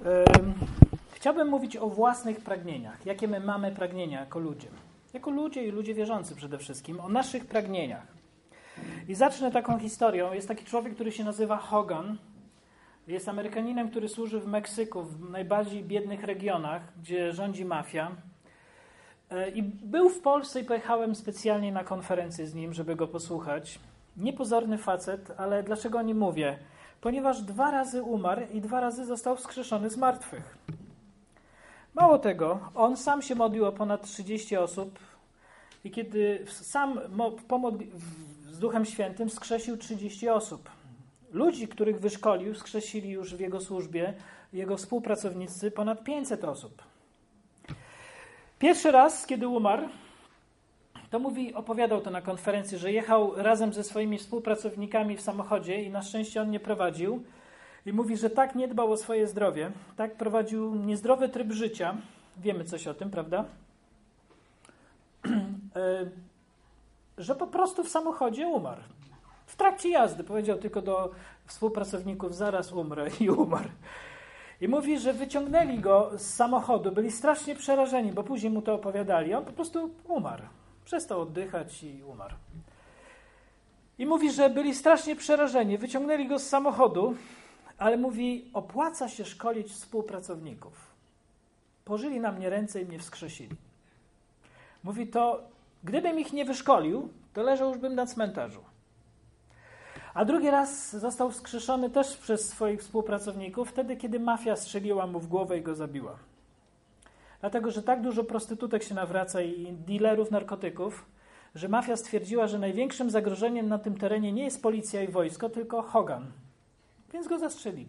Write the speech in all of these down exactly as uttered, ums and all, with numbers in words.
Chciałbym mówić o własnych pragnieniach. Jakie my mamy pragnienia jako ludzie? Jako ludzie i ludzie wierzący przede wszystkim. O naszych pragnieniach. I zacznę taką historią. Jest taki człowiek, który się nazywa Hogan. Jest Amerykaninem, który służy w Meksyku, w najbardziej biednych regionach, gdzie rządzi mafia. I był w Polsce i pojechałem specjalnie na konferencję z nim, żeby go posłuchać. Niepozorny facet, ale dlaczego o nim mówię? Ponieważ dwa razy umarł i dwa razy został wskrzeszony z martwych. Mało tego, on sam się modlił o ponad trzydzieści osób i kiedy sam pomodli, z Duchem Świętym wskrzesił trzydzieści osób. Ludzi, których wyszkolił, wskrzesili już w jego służbie, jego współpracownicy ponad pięćset osób. Pierwszy raz, kiedy umarł, to mówi, opowiadał to na konferencji, że jechał razem ze swoimi współpracownikami w samochodzie i na szczęście on nie prowadził. I mówi, że tak nie dbał o swoje zdrowie, tak prowadził niezdrowy tryb życia. Wiemy coś o tym, prawda? Że po prostu w samochodzie umarł. W trakcie jazdy powiedział tylko do współpracowników, zaraz umrę i umarł. I mówi, że wyciągnęli go z samochodu, byli strasznie przerażeni, bo później mu to opowiadali. On po prostu umarł. Przestał oddychać i umarł. I mówi, że byli strasznie przerażeni. Wyciągnęli go z samochodu, ale mówi, opłaca się szkolić współpracowników. Położyli na mnie ręce i mnie wskrzesili. Mówi, to gdybym ich nie wyszkolił, to leżał już bym na cmentarzu. A drugi raz został wskrzeszony też przez swoich współpracowników, wtedy, kiedy mafia strzeliła mu w głowę i go zabiła. Dlatego, że tak dużo prostytutek się nawraca i dealerów narkotyków, że mafia stwierdziła, że największym zagrożeniem na tym terenie nie jest policja i wojsko, tylko Hogan. Więc go zastrzelili.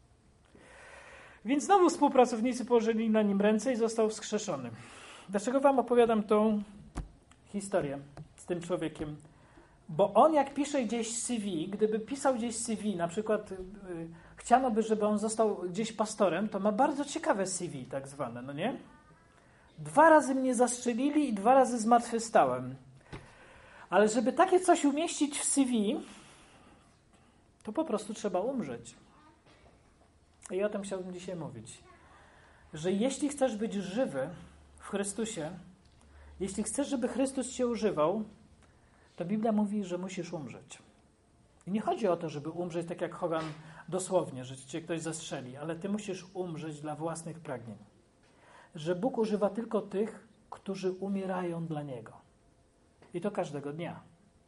Więc znowu współpracownicy położyli na nim ręce i został wskrzeszony. Dlaczego wam opowiadam tą historię z tym człowiekiem? Bo on jak pisze gdzieś C V, gdyby pisał gdzieś C V, na przykład yy, chciano by, żeby on został gdzieś pastorem, to ma bardzo ciekawe C V tak zwane, no nie? Dwa razy mnie zastrzelili i dwa razy zmartwychwstałem. Ale żeby takie coś umieścić w C V, to po prostu trzeba umrzeć. I o tym chciałbym dzisiaj mówić. Że jeśli chcesz być żywy w Chrystusie, jeśli chcesz, żeby Chrystus cię używał, to Biblia mówi, że musisz umrzeć. I nie chodzi o to, żeby umrzeć tak jak Hogan dosłownie, że cię ktoś zastrzeli, ale ty musisz umrzeć dla własnych pragnień. Że Bóg używa tylko tych, którzy umierają dla Niego. I to każdego dnia.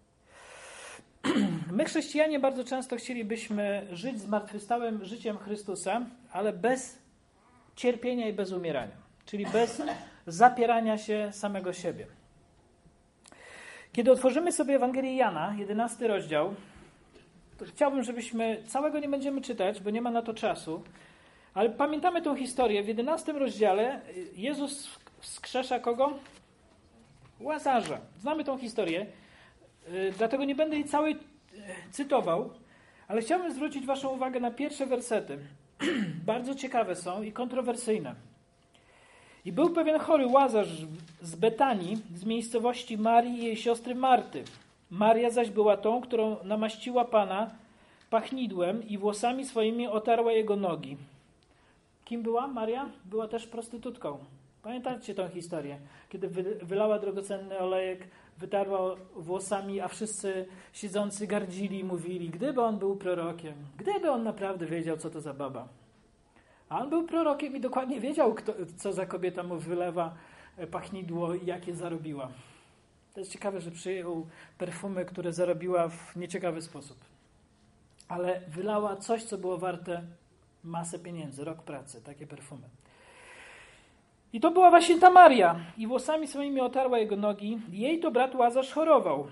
My, chrześcijanie, bardzo często chcielibyśmy żyć zmartwychwstałym życiem Chrystusa, ale bez cierpienia i bez umierania. Czyli bez zapierania się samego siebie. Kiedy otworzymy sobie Ewangelię Jana, jedenasty rozdział, to chciałbym, żebyśmy, całego nie będziemy czytać, bo nie ma na to czasu, ale pamiętamy tą historię. W jedenastym rozdziale Jezus wskrzesza kogo? Łazarza. Znamy tą historię, dlatego nie będę jej całej cytował, ale chciałbym zwrócić waszą uwagę na pierwsze wersety. Bardzo ciekawe są i kontrowersyjne. I był pewien chory Łazarz z Betanii, z miejscowości Marii i jej siostry Marty. Maria zaś była tą, którą namaściła Pana pachnidłem i włosami swoimi otarła jego nogi. Kim była Maria? Była też prostytutką. Pamiętacie tę historię? Kiedy wylała drogocenny olejek, wytarła włosami, a wszyscy siedzący gardzili i mówili, gdyby on był prorokiem, gdyby on naprawdę wiedział, co to za baba. A on był prorokiem i dokładnie wiedział, kto, co za kobieta mu wylewa pachnidło i jakie zarobiła. To jest ciekawe, że przyjął perfumy, które zarobiła w nieciekawy sposób. Ale wylała coś, co było warte masę pieniędzy, rok pracy, takie perfumy. I to była właśnie ta Maria. I włosami swoimi otarła jego nogi. Jej to brat Łazarz chorował.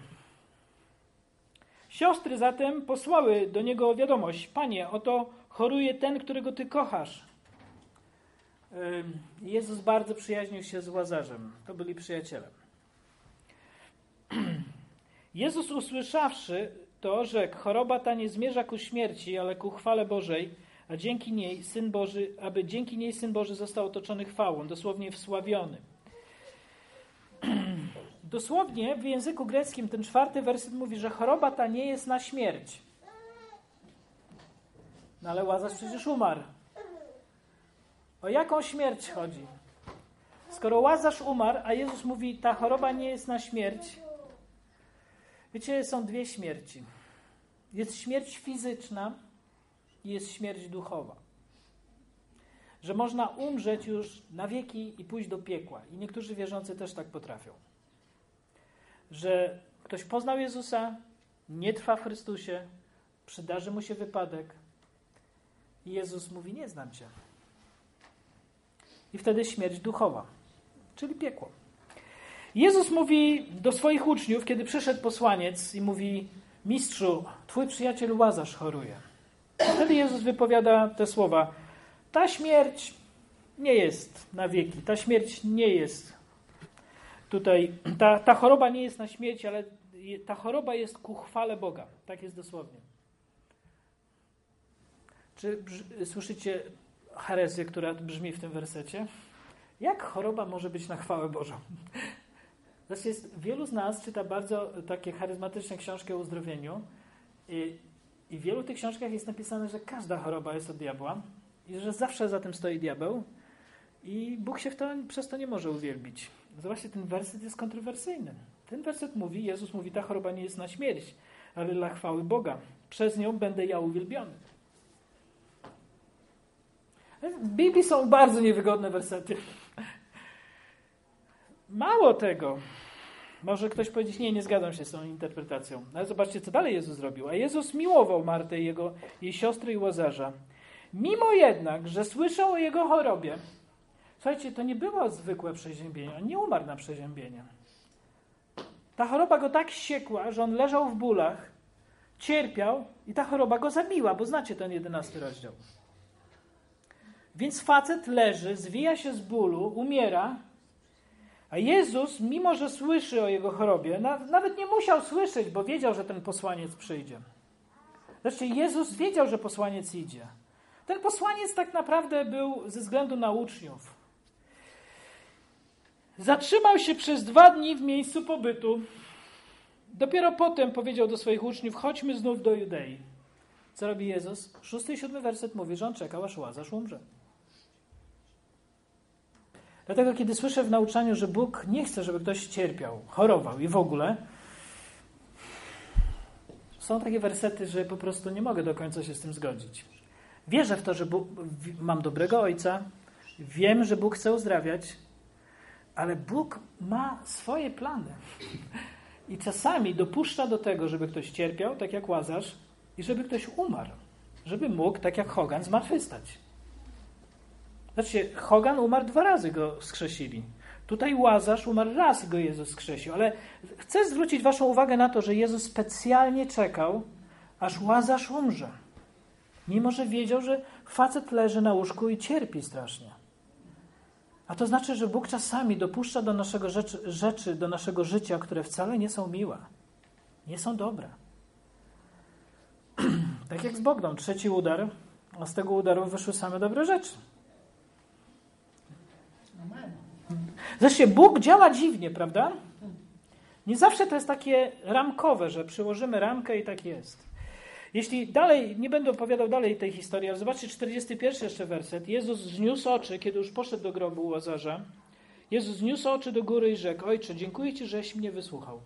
Siostry zatem posłały do niego wiadomość. Panie, oto choruje ten, którego ty kochasz. Jezus bardzo przyjaźnił się z Łazarzem. To byli przyjaciele. Jezus usłyszawszy to, rzekł, choroba ta nie zmierza ku śmierci, ale ku chwale Bożej, a dzięki niej Syn Boży, aby dzięki niej Syn Boży został otoczony chwałą, dosłownie wsławiony. Dosłownie w języku greckim ten czwarty werset mówi, że choroba ta nie jest na śmierć. No ale Łazarz przecież umarł. O jaką śmierć chodzi? Skoro Łazarz umarł, a Jezus mówi, ta choroba nie jest na śmierć. Wiecie, są dwie śmierci. Jest śmierć fizyczna i jest śmierć duchowa. Że można umrzeć już na wieki i pójść do piekła. I niektórzy wierzący też tak potrafią. Że ktoś poznał Jezusa, nie trwa w Chrystusie, przydarzy mu się wypadek i Jezus mówi, nie znam cię. I wtedy śmierć duchowa, czyli piekło. Jezus mówi do swoich uczniów, kiedy przyszedł posłaniec i mówi, mistrzu, twój przyjaciel Łazarz choruje. Wtedy Jezus wypowiada te słowa, ta śmierć nie jest na wieki, ta śmierć nie jest tutaj, ta, ta choroba nie jest na śmierć, ale ta choroba jest ku chwale Boga. Tak jest dosłownie. Czy brz- słyszycie herezję, która brzmi w tym wersecie? Jak choroba może być na chwałę Bożą? Zresztą jest, wielu z nas czyta bardzo takie charyzmatyczne książki o uzdrowieniu i, i w wielu tych książkach jest napisane, że każda choroba jest od diabła i że zawsze za tym stoi diabeł i Bóg się w to, przez to nie może uwielbić. Zobaczcie, ten werset jest kontrowersyjny. Ten werset mówi, Jezus mówi, ta choroba nie jest na śmierć, ale dla chwały Boga. Przez nią będę ja uwielbiony. W Biblii są bardzo niewygodne wersety. Mało tego. Może ktoś powiedzieć, nie, nie zgadzam się z tą interpretacją. Ale zobaczcie, co dalej Jezus zrobił. A Jezus miłował Martę, jego, jej siostry i Łazarza. Mimo jednak, że słyszał o jego chorobie. Słuchajcie, to nie było zwykłe przeziębienie. On nie umarł na przeziębienie. Ta choroba go tak ściekła, że on leżał w bólach, cierpiał i ta choroba go zabiła, bo znacie ten jedenasty rozdział. Więc facet leży, zwija się z bólu, umiera, a Jezus, mimo że słyszy o jego chorobie, nawet nie musiał słyszeć, bo wiedział, że ten posłaniec przyjdzie. Zresztą Jezus wiedział, że posłaniec idzie. Ten posłaniec tak naprawdę był ze względu na uczniów. Zatrzymał się przez dwa dni w miejscu pobytu. Dopiero potem powiedział do swoich uczniów, chodźmy znów do Judei. Co robi Jezus? Szósty i siódmy werset mówi, że on czekał, aż Łazarz umrze. Dlatego, kiedy słyszę w nauczaniu, że Bóg nie chce, żeby ktoś cierpiał, chorował i w ogóle, są takie wersety, że po prostu nie mogę do końca się z tym zgodzić. Wierzę w to, że Bóg, mam dobrego Ojca, wiem, że Bóg chce uzdrawiać, ale Bóg ma swoje plany. I czasami dopuszcza do tego, żeby ktoś cierpiał, tak jak Łazarz, i żeby ktoś umarł. Żeby mógł, tak jak Hogan, zmartwychwstać. Znaczy, Hogan umarł dwa razy, go wskrzesili. Tutaj Łazarz umarł raz i go Jezus wskrzesił. Ale chcę zwrócić waszą uwagę na to, że Jezus specjalnie czekał, aż Łazarz umrze. Mimo że wiedział, że facet leży na łóżku i cierpi strasznie. A to znaczy, że Bóg czasami dopuszcza do naszego rzeczy, rzeczy, do naszego życia, które wcale nie są miłe. Nie są dobre. Tak jak z Bogdą. Trzeci udar, a z tego udaru wyszły same dobre rzeczy. Zresztą Bóg działa dziwnie, prawda? Nie zawsze to jest takie ramkowe, że przyłożymy ramkę i tak jest. Jeśli dalej, nie będę opowiadał dalej tej historii, ale zobaczcie czterdziesty pierwszy jeszcze werset. Jezus zniósł oczy, kiedy już poszedł do grobu Łazarza. Jezus zniósł oczy do góry i rzekł, Ojcze, dziękuję Ci, żeś mnie wysłuchał.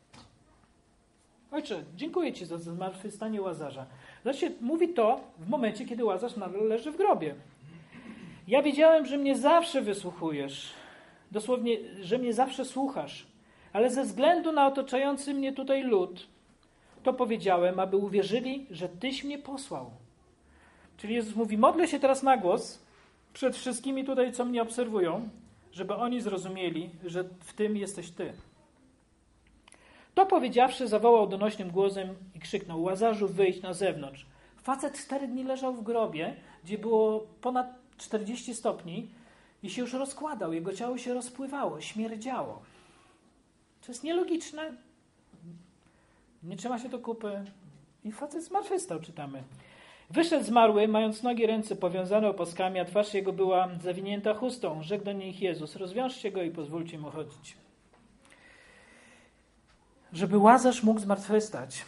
Ojcze, dziękuję Ci za zmartwychwstanie Łazarza. Zobaczcie, mówi to w momencie, kiedy Łazarz nadal leży w grobie. Ja wiedziałem, że mnie zawsze wysłuchujesz. Dosłownie, że mnie zawsze słuchasz. Ale ze względu na otaczający mnie tutaj lud, to powiedziałem, aby uwierzyli, że Tyś mnie posłał. Czyli Jezus mówi, modlę się teraz na głos przed wszystkimi tutaj, co mnie obserwują, żeby oni zrozumieli, że w tym jesteś Ty. To powiedziawszy, zawołał donośnym głosem i krzyknął, Łazarzu, wyjdź na zewnątrz. Facet cztery dni leżał w grobie, gdzie było ponad czterdzieści stopni i się już rozkładał. Jego ciało się rozpływało, śmierdziało. To jest nielogiczne. Nie trzyma się do kupy. I facet zmartwychwstał, czytamy. Wyszedł zmarły, mając nogi i ręce powiązane opaskami, a twarz jego była zawinięta chustą. Rzekł do nich Jezus, rozwiążcie go i pozwólcie mu chodzić. Żeby Łazarz mógł zmartwychwstać,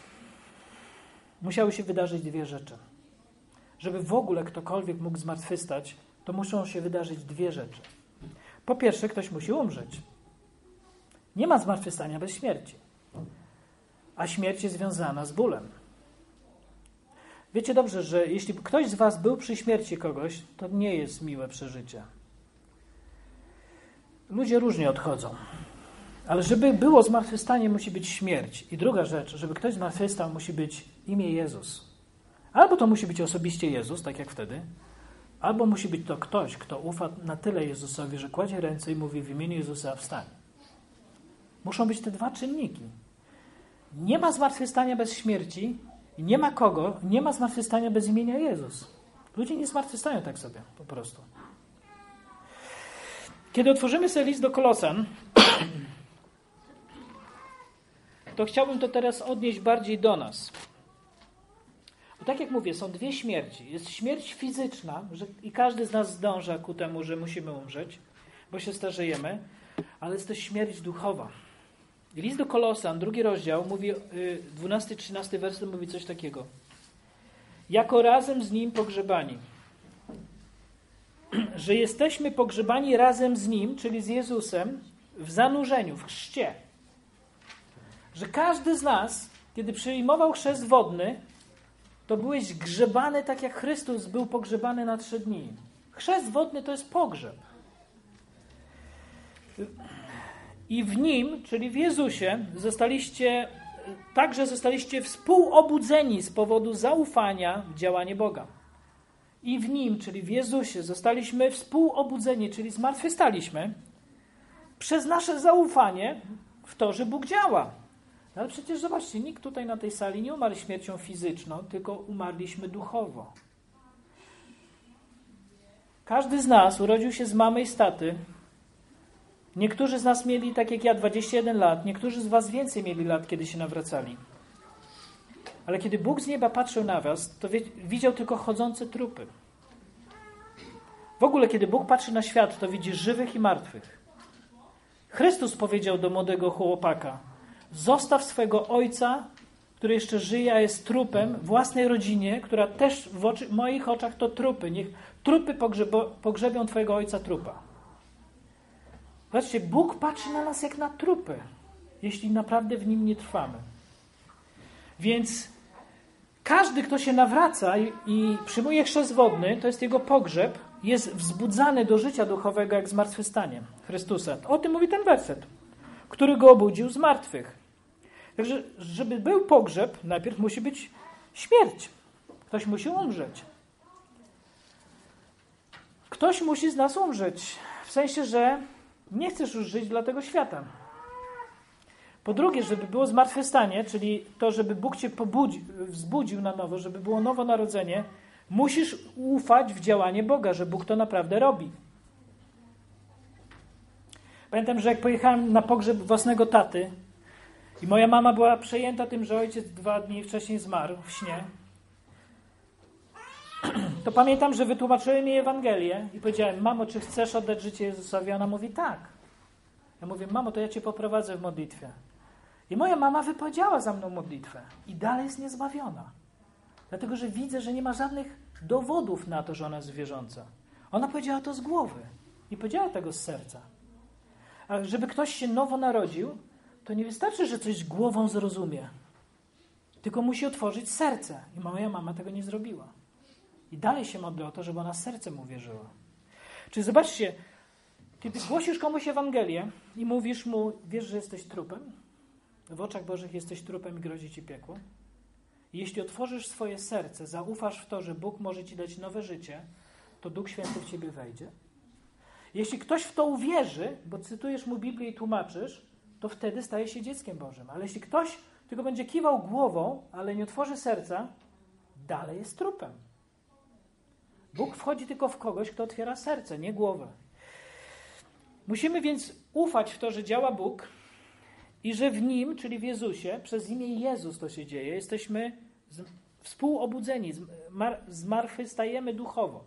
musiały się wydarzyć dwie rzeczy. Żeby w ogóle ktokolwiek mógł zmartwychwstać, to muszą się wydarzyć dwie rzeczy. Po pierwsze, ktoś musi umrzeć. Nie ma zmartwychwstania bez śmierci. A śmierć jest związana z bólem. Wiecie dobrze, że jeśli ktoś z was był przy śmierci kogoś, to nie jest miłe przeżycie. Ludzie różnie odchodzą. Ale żeby było zmartwychwstanie, musi być śmierć. I druga rzecz, żeby ktoś zmartwychwstał, musi być imię Jezus. Albo to musi być osobiście Jezus, tak jak wtedy, albo musi być to ktoś, kto ufa na tyle Jezusowi, że kładzie ręce i mówi w imieniu Jezusa wstań. Muszą być te dwa czynniki. Nie ma zmartwychwstania bez śmierci i nie ma kogo, nie ma zmartwychwstania bez imienia Jezus. Ludzie nie zmartwychwstają tak sobie, po prostu. Kiedy otworzymy sobie list do Kolosan, to chciałbym to teraz odnieść bardziej do nas. Bo tak jak mówię, są dwie śmierci. Jest śmierć fizyczna, że i każdy z nas zdąża ku temu, że musimy umrzeć, bo się starzejemy, ale jest to śmierć duchowa. I list do Kolosan, drugi rozdział, mówi, dwunasty trzynasty werset mówi coś takiego. Jako razem z Nim pogrzebani. Że jesteśmy pogrzebani razem z Nim, czyli z Jezusem, w zanurzeniu, w chrzcie. Że każdy z nas, kiedy przyjmował chrzest wodny, to byłeś grzebany tak, jak Chrystus był pogrzebany na trzy dni. Chrzest wodny to jest pogrzeb. I w Nim, czyli w Jezusie, zostaliście, także zostaliście współobudzeni z powodu zaufania w działanie Boga. I w Nim, czyli w Jezusie, zostaliśmy współobudzeni, czyli zmartwychwstaliśmy przez nasze zaufanie w to, że Bóg działa. Ale przecież zobaczcie, nikt tutaj na tej sali nie umarł śmiercią fizyczną, tylko umarliśmy duchowo. Każdy z nas urodził się z mamy i z taty. Niektórzy z nas mieli, tak jak ja, dwadzieścia jeden lat. Niektórzy z was więcej mieli lat, kiedy się nawracali. Ale kiedy Bóg z nieba patrzył na was, to wie, widział tylko chodzące trupy. W ogóle, kiedy Bóg patrzy na świat, to widzi żywych i martwych. Chrystus powiedział do młodego chłopaka: zostaw swego ojca, który jeszcze żyje, a jest trupem, własnej rodzinie, która też w, oczy, w moich oczach to trupy. Niech trupy pogrzebo, pogrzebią twojego ojca trupa. Zobaczcie, Bóg patrzy na nas jak na trupy, jeśli naprawdę w Nim nie trwamy. Więc każdy, kto się nawraca i, i przyjmuje chrzest wodny, to jest jego pogrzeb, jest wzbudzany do życia duchowego jak zmartwychwstanie Chrystusa. O tym mówi ten werset, który go obudził z martwych. Także, żeby był pogrzeb, najpierw musi być śmierć. Ktoś musi umrzeć. Ktoś musi z nas umrzeć. W sensie, że nie chcesz już żyć dla tego świata. Po drugie, żeby było zmartwychwstanie, czyli to, żeby Bóg cię pobudził, wzbudził na nowo, żeby było nowonarodzenie, musisz ufać w działanie Boga, że Bóg to naprawdę robi. Pamiętam, że jak pojechałem na pogrzeb własnego taty i moja mama była przejęta tym, że ojciec dwa dni wcześniej zmarł w śnie, to pamiętam, że wytłumaczyłem jej Ewangelię i powiedziałem: mamo, czy chcesz oddać życie Jezusowi? Ona mówi: tak. Ja mówię: mamo, to ja cię poprowadzę w modlitwie. I moja mama wypowiedziała za mną modlitwę i dalej jest niezbawiona. Dlatego, że widzę, że nie ma żadnych dowodów na to, że ona jest wierząca. Ona powiedziała to z głowy. Nie powiedziała tego z serca. A żeby ktoś się nowo narodził, to nie wystarczy, że coś głową zrozumie. Tylko musi otworzyć serce. I moja mama tego nie zrobiła. I dalej się modlę o to, żeby ona sercem uwierzyła. Czyli zobaczcie, kiedy głosisz komuś Ewangelię i mówisz mu: wiesz, że jesteś trupem? W oczach Bożych jesteś trupem i grozi ci piekło. I jeśli otworzysz swoje serce, zaufasz w to, że Bóg może ci dać nowe życie, to Duch Święty w ciebie wejdzie. Jeśli ktoś w to uwierzy, bo cytujesz mu Biblię i tłumaczysz, to wtedy staje się dzieckiem Bożym. Ale jeśli ktoś tylko będzie kiwał głową, ale nie otworzy serca, dalej jest trupem. Bóg wchodzi tylko w kogoś, kto otwiera serce, nie głowę. Musimy więc ufać w to, że działa Bóg i że w Nim, czyli w Jezusie, przez imię Jezus to się dzieje. Jesteśmy z, współobudzeni, zmartwychwstajemy duchowo.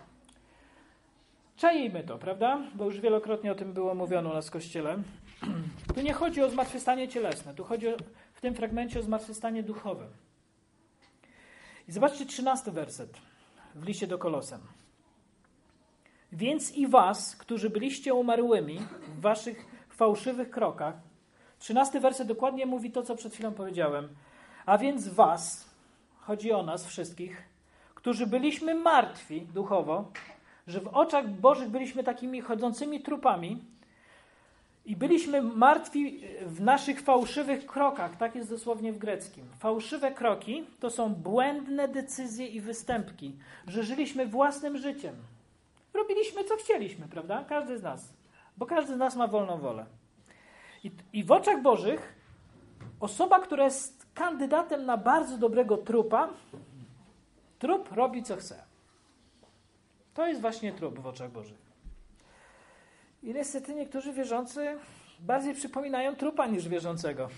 Czajmy to, prawda? Bo już wielokrotnie o tym było mówione u nas w Kościele. Tu nie chodzi o zmartwychwstanie cielesne, tu chodzi o, w tym fragmencie o zmartwychwstanie duchowe. I zobaczcie trzynasty werset w liście do Kolosan. Więc i was, którzy byliście umarłymi w waszych fałszywych krokach. Trzynasty werset dokładnie mówi to, co przed chwilą powiedziałem. A więc was, chodzi o nas wszystkich, którzy byliśmy martwi duchowo, że w oczach Bożych byliśmy takimi chodzącymi trupami i byliśmy martwi w naszych fałszywych krokach. Tak jest dosłownie w greckim. Fałszywe kroki to są błędne decyzje i występki, że żyliśmy własnym życiem. Robiliśmy, co chcieliśmy, prawda? Każdy z nas. Bo każdy z nas ma wolną wolę. I, i w oczach Bożych osoba, która jest kandydatem na bardzo dobrego trupa, trup robi, co chce. To jest właśnie trup w oczach Bożych. I niestety niektórzy wierzący bardziej przypominają trupa niż wierzącego.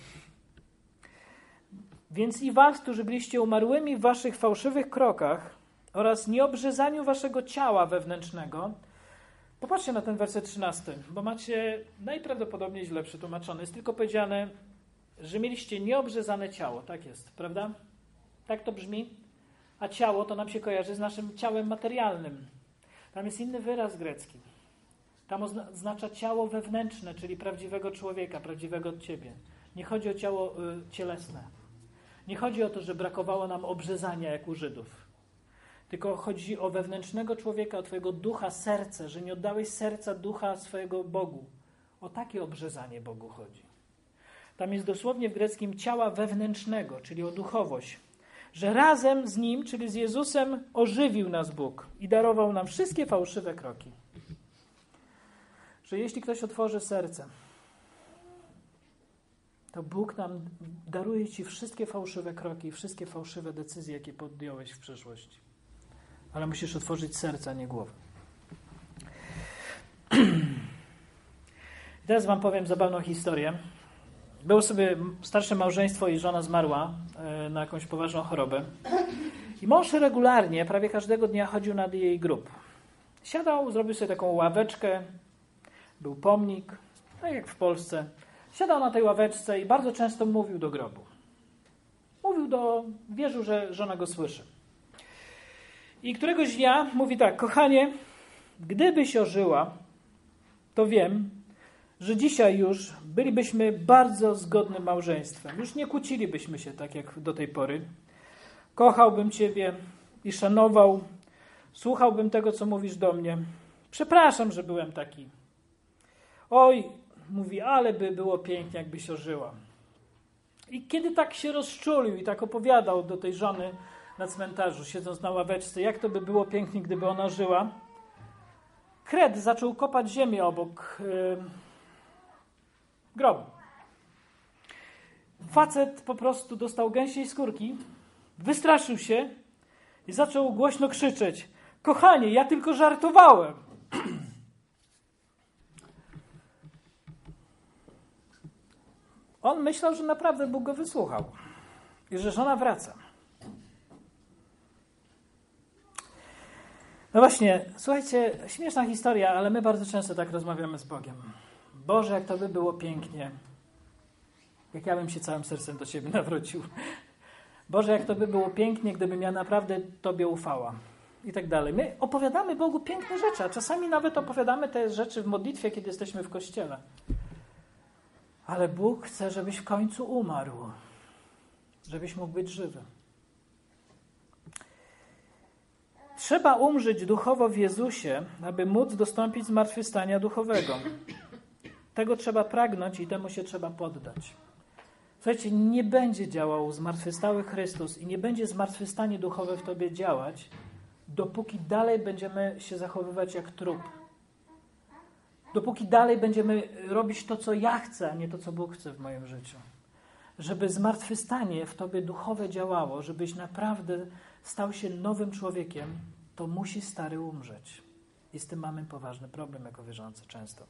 Więc i was, którzy byliście umarłymi w waszych fałszywych krokach oraz nieobrzezaniu waszego ciała wewnętrznego. Popatrzcie na ten werset trzynasty, bo macie najprawdopodobniej źle przetłumaczony. Jest tylko powiedziane, że mieliście nieobrzezane ciało. Tak jest, prawda? Tak to brzmi. A ciało to nam się kojarzy z naszym ciałem materialnym. Tam jest inny wyraz grecki. Tam oznacza ciało wewnętrzne, czyli prawdziwego człowieka, prawdziwego od ciebie. Nie chodzi o ciało y, cielesne. Nie chodzi o to, że brakowało nam obrzezania jak u Żydów. Tylko chodzi o wewnętrznego człowieka, o twojego ducha, serce, że nie oddałeś serca, ducha swojego Bogu. O takie obrzezanie Bogu chodzi. Tam jest dosłownie w greckim ciała wewnętrznego, czyli o duchowość. Że razem z Nim, czyli z Jezusem, ożywił nas Bóg i darował nam wszystkie fałszywe kroki. Że jeśli ktoś otworzy serce, to Bóg nam daruje ci wszystkie fałszywe kroki i wszystkie fałszywe decyzje, jakie podjąłeś w przeszłości. Ale musisz otworzyć serce, a nie głowę. I teraz wam powiem zabawną historię. Było sobie starsze małżeństwo i żona zmarła na jakąś poważną chorobę. I mąż regularnie, prawie każdego dnia chodził nad jej grób. Siadał, zrobił sobie taką ławeczkę, był pomnik, tak jak w Polsce. Siadał na tej ławeczce i bardzo często mówił do grobu. Mówił do, wierzył, że żona go słyszy. I któregoś dnia mówi tak: kochanie, gdybyś ożyła, to wiem, że dzisiaj już bylibyśmy bardzo zgodnym małżeństwem. Już nie kłócilibyśmy się tak jak do tej pory. Kochałbym ciebie i szanował. Słuchałbym tego, co mówisz do mnie. Przepraszam, że byłem taki. Oj, mówi, ale by było pięknie, jakbyś ożyła. I kiedy tak się rozczulił i tak opowiadał do tej żony na cmentarzu, siedząc na ławeczce, jak to by było pięknie, gdyby ona żyła, kret zaczął kopać ziemię obok yy, grobu. Facet po prostu dostał gęsiej skórki, wystraszył się i zaczął głośno krzyczeć: kochanie, ja tylko żartowałem. On myślał, że naprawdę Bóg go wysłuchał i że żona wraca. No właśnie, słuchajcie, śmieszna historia, ale my bardzo często tak rozmawiamy z Bogiem. Boże, jak to by było pięknie, jak ja bym się całym sercem do Ciebie nawrócił. Boże, jak to by było pięknie, gdybym ja naprawdę Tobie ufała. I tak dalej. My opowiadamy Bogu piękne rzeczy, a czasami nawet opowiadamy te rzeczy w modlitwie, kiedy jesteśmy w kościele. Ale Bóg chce, żebyś w końcu umarł. Żebyś mógł być żywy. Trzeba umrzeć duchowo w Jezusie, aby móc dostąpić zmartwychwstania duchowego. Tego trzeba pragnąć i temu się trzeba poddać. Słuchajcie, nie będzie działał zmartwychwstały Chrystus i nie będzie zmartwychwstanie duchowe w tobie działać, dopóki dalej będziemy się zachowywać jak trup. Dopóki dalej będziemy robić to, co ja chcę, a nie to, co Bóg chce w moim życiu. Żeby zmartwychwstanie w tobie duchowe działało, żebyś naprawdę stał się nowym człowiekiem, to musi stary umrzeć. I z tym mamy poważny problem jako wierzący często.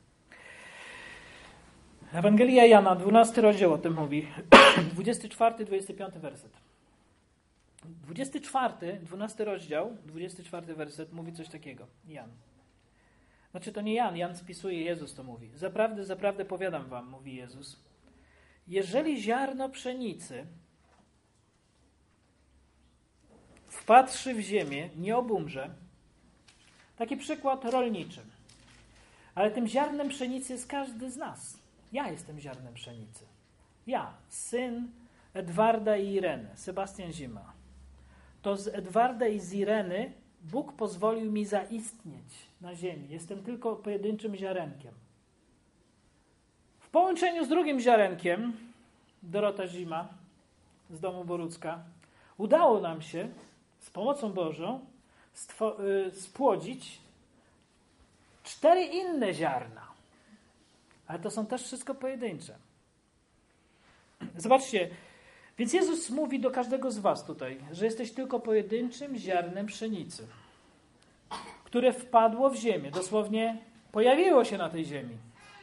Ewangelia Jana, dwunasty rozdział o tym mówi. dwudziesty czwarty, dwudziesty piąty werset. dwudziesty czwarty, dwunasty rozdział, dwudziesty czwarty werset mówi coś takiego. Jan. Znaczy to nie Jan, Jan spisuje, Jezus to mówi. Zaprawdę, zaprawdę powiadam wam, mówi Jezus. Jeżeli ziarno pszenicy wpatrzy w ziemię, nie obumrze. Taki przykład rolniczy. Ale tym ziarnem pszenicy jest każdy z nas. Ja jestem ziarnem pszenicy. Ja, syn Edwarda i Ireny, Sebastian Zima. To z Edwarda i z Ireny Bóg pozwolił mi zaistnieć na ziemi. Jestem tylko pojedynczym ziarenkiem. W połączeniu z drugim ziarenkiem, Dorota Zima z domu Borucka, udało nam się z pomocą Bożą stwo- y, spłodzić cztery inne ziarna. Ale to są też wszystko pojedyncze. Zobaczcie, więc Jezus mówi do każdego z was tutaj, że jesteś tylko pojedynczym ziarnem pszenicy, które wpadło w ziemię, dosłownie pojawiło się na tej ziemi.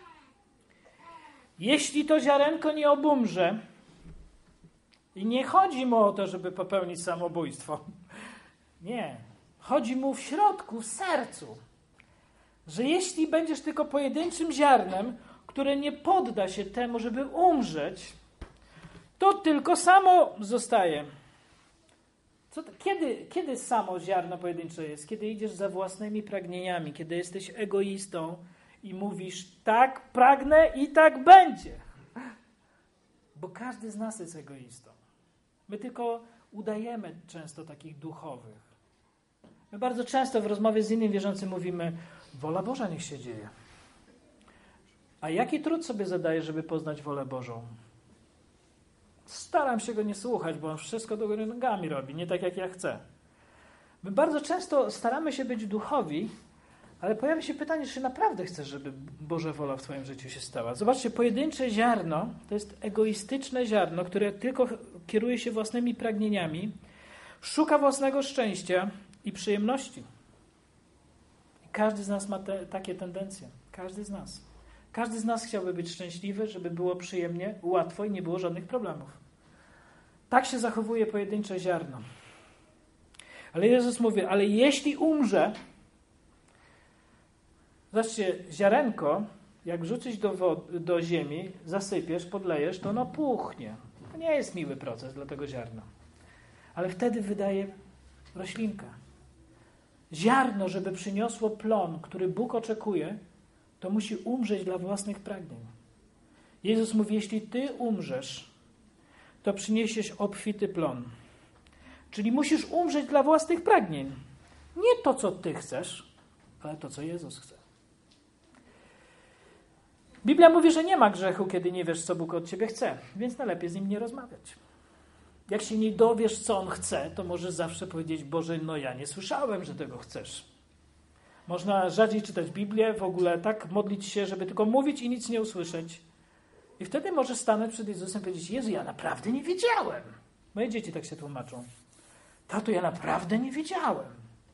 Jeśli to ziarenko nie obumrze, i nie chodzi mu o to, żeby popełnić samobójstwo. Nie. Chodzi mu w środku, w sercu, że jeśli będziesz tylko pojedynczym ziarnem, które nie podda się temu, żeby umrzeć, to tylko samo zostaje. Co to, kiedy, kiedy samo ziarno pojedyncze jest? Kiedy idziesz za własnymi pragnieniami, kiedy jesteś egoistą i mówisz, tak, pragnę i tak będzie. Bo każdy z nas jest egoistą. My tylko udajemy często takich duchowych. My bardzo często w rozmowie z innym wierzącym mówimy, wola Boża niech się dzieje. A jaki trud sobie zadaję, żeby poznać wolę Bożą? Staram się go nie słuchać, bo on wszystko do góry nogami robi, nie tak jak ja chcę. My bardzo często staramy się być duchowi, ale pojawia się pytanie, czy naprawdę chcesz, żeby Boża wola w twoim życiu się stała. Zobaczcie, pojedyncze ziarno to jest egoistyczne ziarno, które tylko kieruje się własnymi pragnieniami, szuka własnego szczęścia i przyjemności. I każdy z nas ma te, takie tendencje. Każdy z nas. Każdy z nas chciałby być szczęśliwy, żeby było przyjemnie, łatwo i nie było żadnych problemów. Tak się zachowuje pojedyncze ziarno. Ale Jezus mówi, ale jeśli umrze, zobaczcie, ziarenko, jak wrzucić do, wody, do ziemi, zasypiesz, podlejesz, to ono puchnie. To nie jest miły proces dla tego ziarna. Ale wtedy wydaje roślinkę. Ziarno, żeby przyniosło plon, który Bóg oczekuje, to musi umrzeć dla własnych pragnień. Jezus mówi, jeśli ty umrzesz, to przyniesiesz obfity plon. Czyli musisz umrzeć dla własnych pragnień. Nie to, co ty chcesz, ale to, co Jezus chce. Biblia mówi, że nie ma grzechu, kiedy nie wiesz, co Bóg od ciebie chce, więc najlepiej z nim nie rozmawiać. Jak się nie dowiesz, co On chce, to możesz zawsze powiedzieć, Boże, no ja nie słyszałem, że tego chcesz. Można rzadziej czytać Biblię, w ogóle tak modlić się, żeby tylko mówić i nic nie usłyszeć. I wtedy możesz stanąć przed Jezusem i powiedzieć, Jezu, ja naprawdę nie wiedziałem. Moje dzieci tak się tłumaczą. Tato, ja naprawdę nie wiedziałem.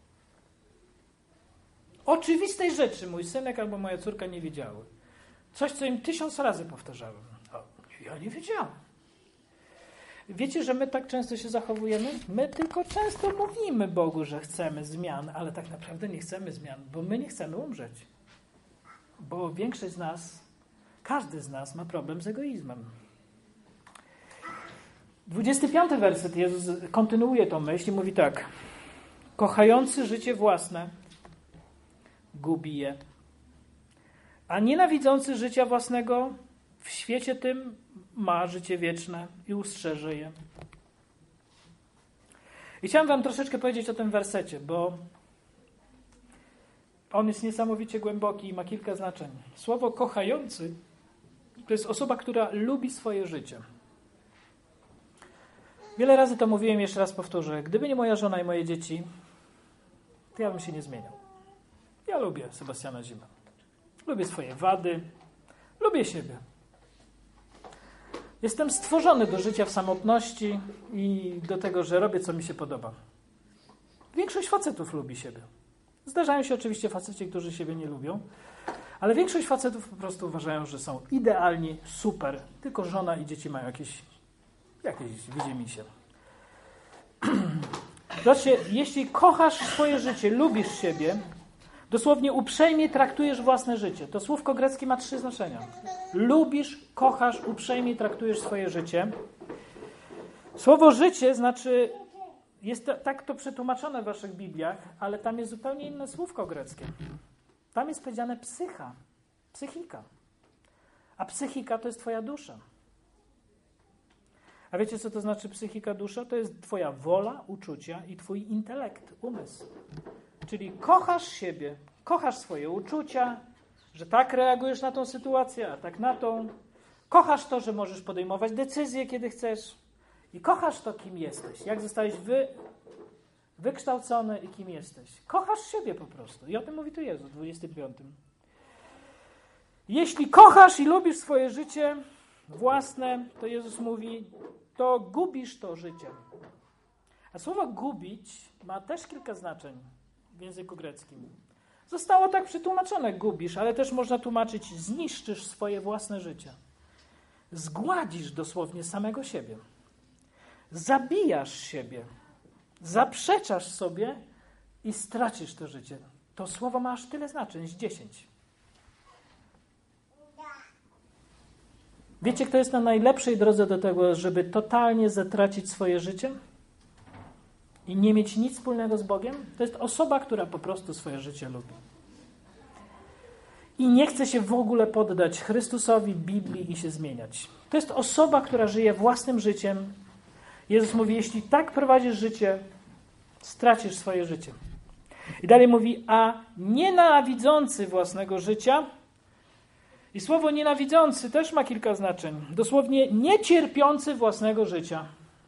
Oczywistej rzeczy mój synek albo moja córka nie wiedziały. Coś, co im tysiąc razy powtarzałem. O, ja nie wiedziałem. Wiecie, że my tak często się zachowujemy? My tylko często mówimy Bogu, że chcemy zmian, ale tak naprawdę nie chcemy zmian, bo my nie chcemy umrzeć. Bo większość z nas, każdy z nas ma problem z egoizmem. dwudziesty piąty werset Jezus kontynuuje tą myśl i mówi tak. Kochający życie własne gubi je, a nienawidzący życia własnego w świecie tym ma życie wieczne i ustrzeże je. I chciałem wam troszeczkę powiedzieć o tym wersecie, bo on jest niesamowicie głęboki i ma kilka znaczeń. Słowo kochający to jest osoba, która lubi swoje życie. Wiele razy to mówiłem, jeszcze raz powtórzę. Gdyby nie moja żona i moje dzieci, to ja bym się nie zmieniał. Ja lubię Sebastiana Zimę. Lubię swoje wady. Lubię siebie. Jestem stworzony do życia w samotności i do tego, że robię, co mi się podoba. Większość facetów lubi siebie. Zdarzają się oczywiście faceci, którzy siebie nie lubią, ale większość facetów po prostu uważają, że są idealni, super, tylko żona i dzieci mają jakieś, jakieś widzimisię. Zobaczcie, jeśli kochasz swoje życie, lubisz siebie, dosłownie uprzejmie traktujesz własne życie. To słówko greckie ma trzy znaczenia. Lubisz, kochasz, uprzejmie traktujesz swoje życie. Słowo życie znaczy, jest to, tak to przetłumaczone w waszych Bibliach, ale tam jest zupełnie inne słówko greckie. Tam jest powiedziane psycha, psychika. A psychika to jest twoja dusza. A wiecie, co to znaczy psychika, dusza? To jest twoja wola, uczucia i twój intelekt, umysł. Czyli kochasz siebie, kochasz swoje uczucia, że tak reagujesz na tą sytuację, a tak na tą. Kochasz to, że możesz podejmować decyzje, kiedy chcesz. I kochasz to, kim jesteś. Jak zostałeś wy, wykształcony i kim jesteś. Kochasz siebie po prostu. I o tym mówi tu Jezus w dwudziestym piątym. Jeśli kochasz i lubisz swoje życie własne, to Jezus mówi, to gubisz to życie. A słowo gubić ma też kilka znaczeń w języku greckim. Zostało tak przetłumaczone, gubisz, ale też można tłumaczyć, zniszczysz swoje własne życie. Zgładzisz dosłownie samego siebie. Zabijasz siebie. Zaprzeczasz sobie i stracisz to życie. To słowo ma aż tyle znaczeń, z dziesięć. Wiecie, kto jest na najlepszej drodze do tego, żeby totalnie zatracić swoje życie i nie mieć nic wspólnego z Bogiem? To jest osoba, która po prostu swoje życie lubi. I nie chce się w ogóle poddać Chrystusowi, Biblii i się zmieniać. To jest osoba, która żyje własnym życiem. Jezus mówi, jeśli tak prowadzisz życie, stracisz swoje życie. I dalej mówi, a nienawidzący własnego życia. I słowo nienawidzący też ma kilka znaczeń. Dosłownie niecierpiący własnego życia.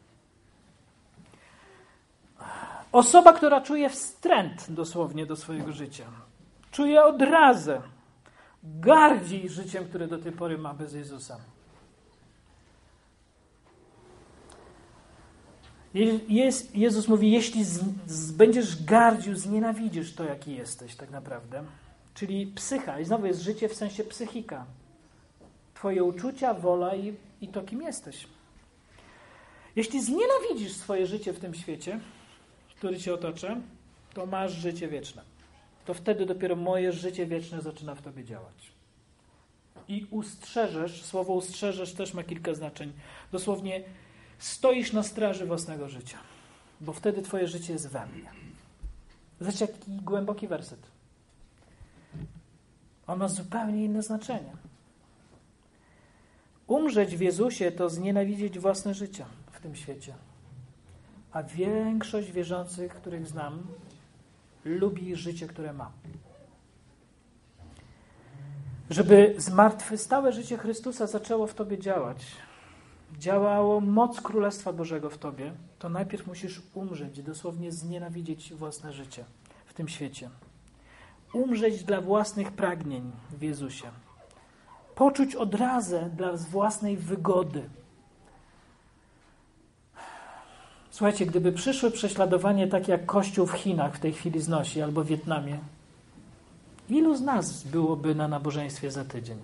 Osoba, która czuje wstręt dosłownie do swojego życia. Czuje odrazę. Gardzi życiem, które do tej pory ma bez Jezusa. Jest, Jezus mówi, jeśli z, z, będziesz gardził, znienawidzisz to, jaki jesteś tak naprawdę. Czyli psycha. I znowu jest życie w sensie psychika. Twoje uczucia, wola i, i to, kim jesteś. Jeśli znienawidzisz swoje życie w tym świecie, który cię otacza, to masz życie wieczne. To wtedy dopiero moje życie wieczne zaczyna w tobie działać. I ustrzeżesz, słowo ustrzeżesz też ma kilka znaczeń. Dosłownie stoisz na straży własnego życia, bo wtedy twoje życie jest we mnie. Zobaczcie, jaki głęboki werset. On ma zupełnie inne znaczenie. Umrzeć w Jezusie to znienawidzieć własne życie w tym świecie. A większość wierzących, których znam, lubi życie, które ma. Żeby zmartwychwstałe życie Chrystusa zaczęło w tobie działać, działało moc Królestwa Bożego w tobie, to najpierw musisz umrzeć, dosłownie znienawidzieć własne życie w tym świecie. Umrzeć dla własnych pragnień w Jezusie. Poczuć odrazę dla własnej wygody. Słuchajcie, gdyby przyszły prześladowanie takie jak Kościół w Chinach w tej chwili znosi, albo w Wietnamie, ilu z nas byłoby na nabożeństwie za tydzień?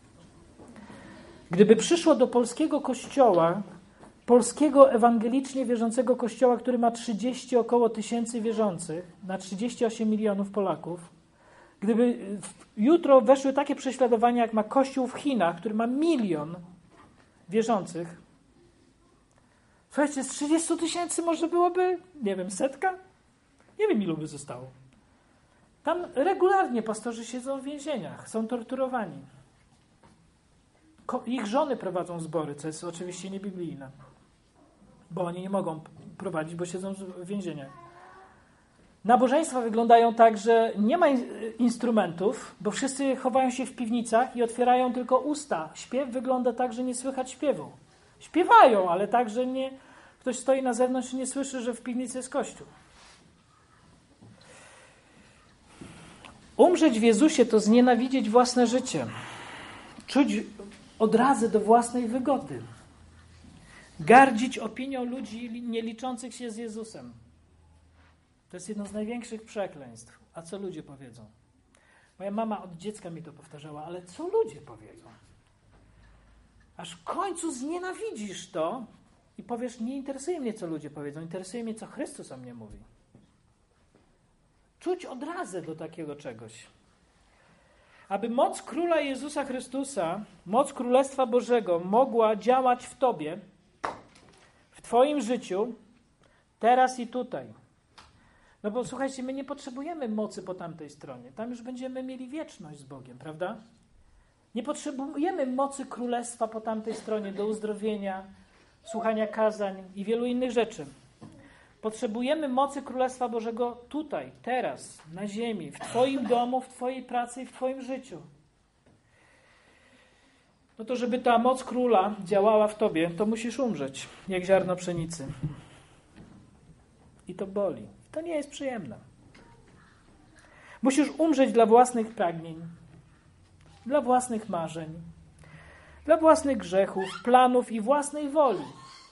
Gdyby przyszło do polskiego kościoła, polskiego ewangelicznie wierzącego kościoła, który ma trzydzieści około tysięcy wierzących, na trzydzieści osiem milionów Polaków, gdyby jutro weszły takie prześladowania, jak ma Kościół w Chinach, który ma milion wierzących, słuchajcie, z trzydziestu tysięcy może byłoby, nie wiem, setka? Nie wiem, ilu by zostało. Tam regularnie pastorzy siedzą w więzieniach, są torturowani. Ko- ich żony prowadzą zbory, co jest oczywiście niebiblijne, bo oni nie mogą prowadzić, bo siedzą w więzieniach. Nabożeństwa wyglądają tak, że nie ma instrumentów, bo wszyscy chowają się w piwnicach i otwierają tylko usta. Śpiew wygląda tak, że nie słychać śpiewu. Śpiewają, ale tak, że nie, ktoś stoi na zewnątrz i nie słyszy, że w piwnicy jest Kościół. Umrzeć w Jezusie to znienawidzieć własne życie. Czuć odrazę do własnej wygody. Gardzić opinią ludzi nie liczących się z Jezusem. To jest jedno z największych przekleństw. A co ludzie powiedzą? Moja mama od dziecka mi to powtarzała, ale co ludzie powiedzą? Aż w końcu znienawidzisz to i powiesz, nie interesuje mnie, co ludzie powiedzą, interesuje mnie, co Chrystus o mnie mówi. Czuć odrazę do takiego czegoś. Aby moc Króla Jezusa Chrystusa, moc Królestwa Bożego mogła działać w tobie, w twoim życiu, Teraz i tutaj. No bo słuchajcie, my nie potrzebujemy mocy po tamtej stronie. Tam już będziemy mieli wieczność z Bogiem, prawda? Nie potrzebujemy mocy królestwa po tamtej stronie do uzdrowienia, słuchania kazań i wielu innych rzeczy. Potrzebujemy mocy Królestwa Bożego tutaj, teraz, na ziemi, w Twoim domu, w Twojej pracy i w Twoim życiu. No to żeby ta moc Króla działała w Tobie, to musisz umrzeć, jak ziarno pszenicy. I to boli. To nie jest przyjemne. Musisz umrzeć dla własnych pragnień, dla własnych marzeń, dla własnych grzechów, planów i własnej woli.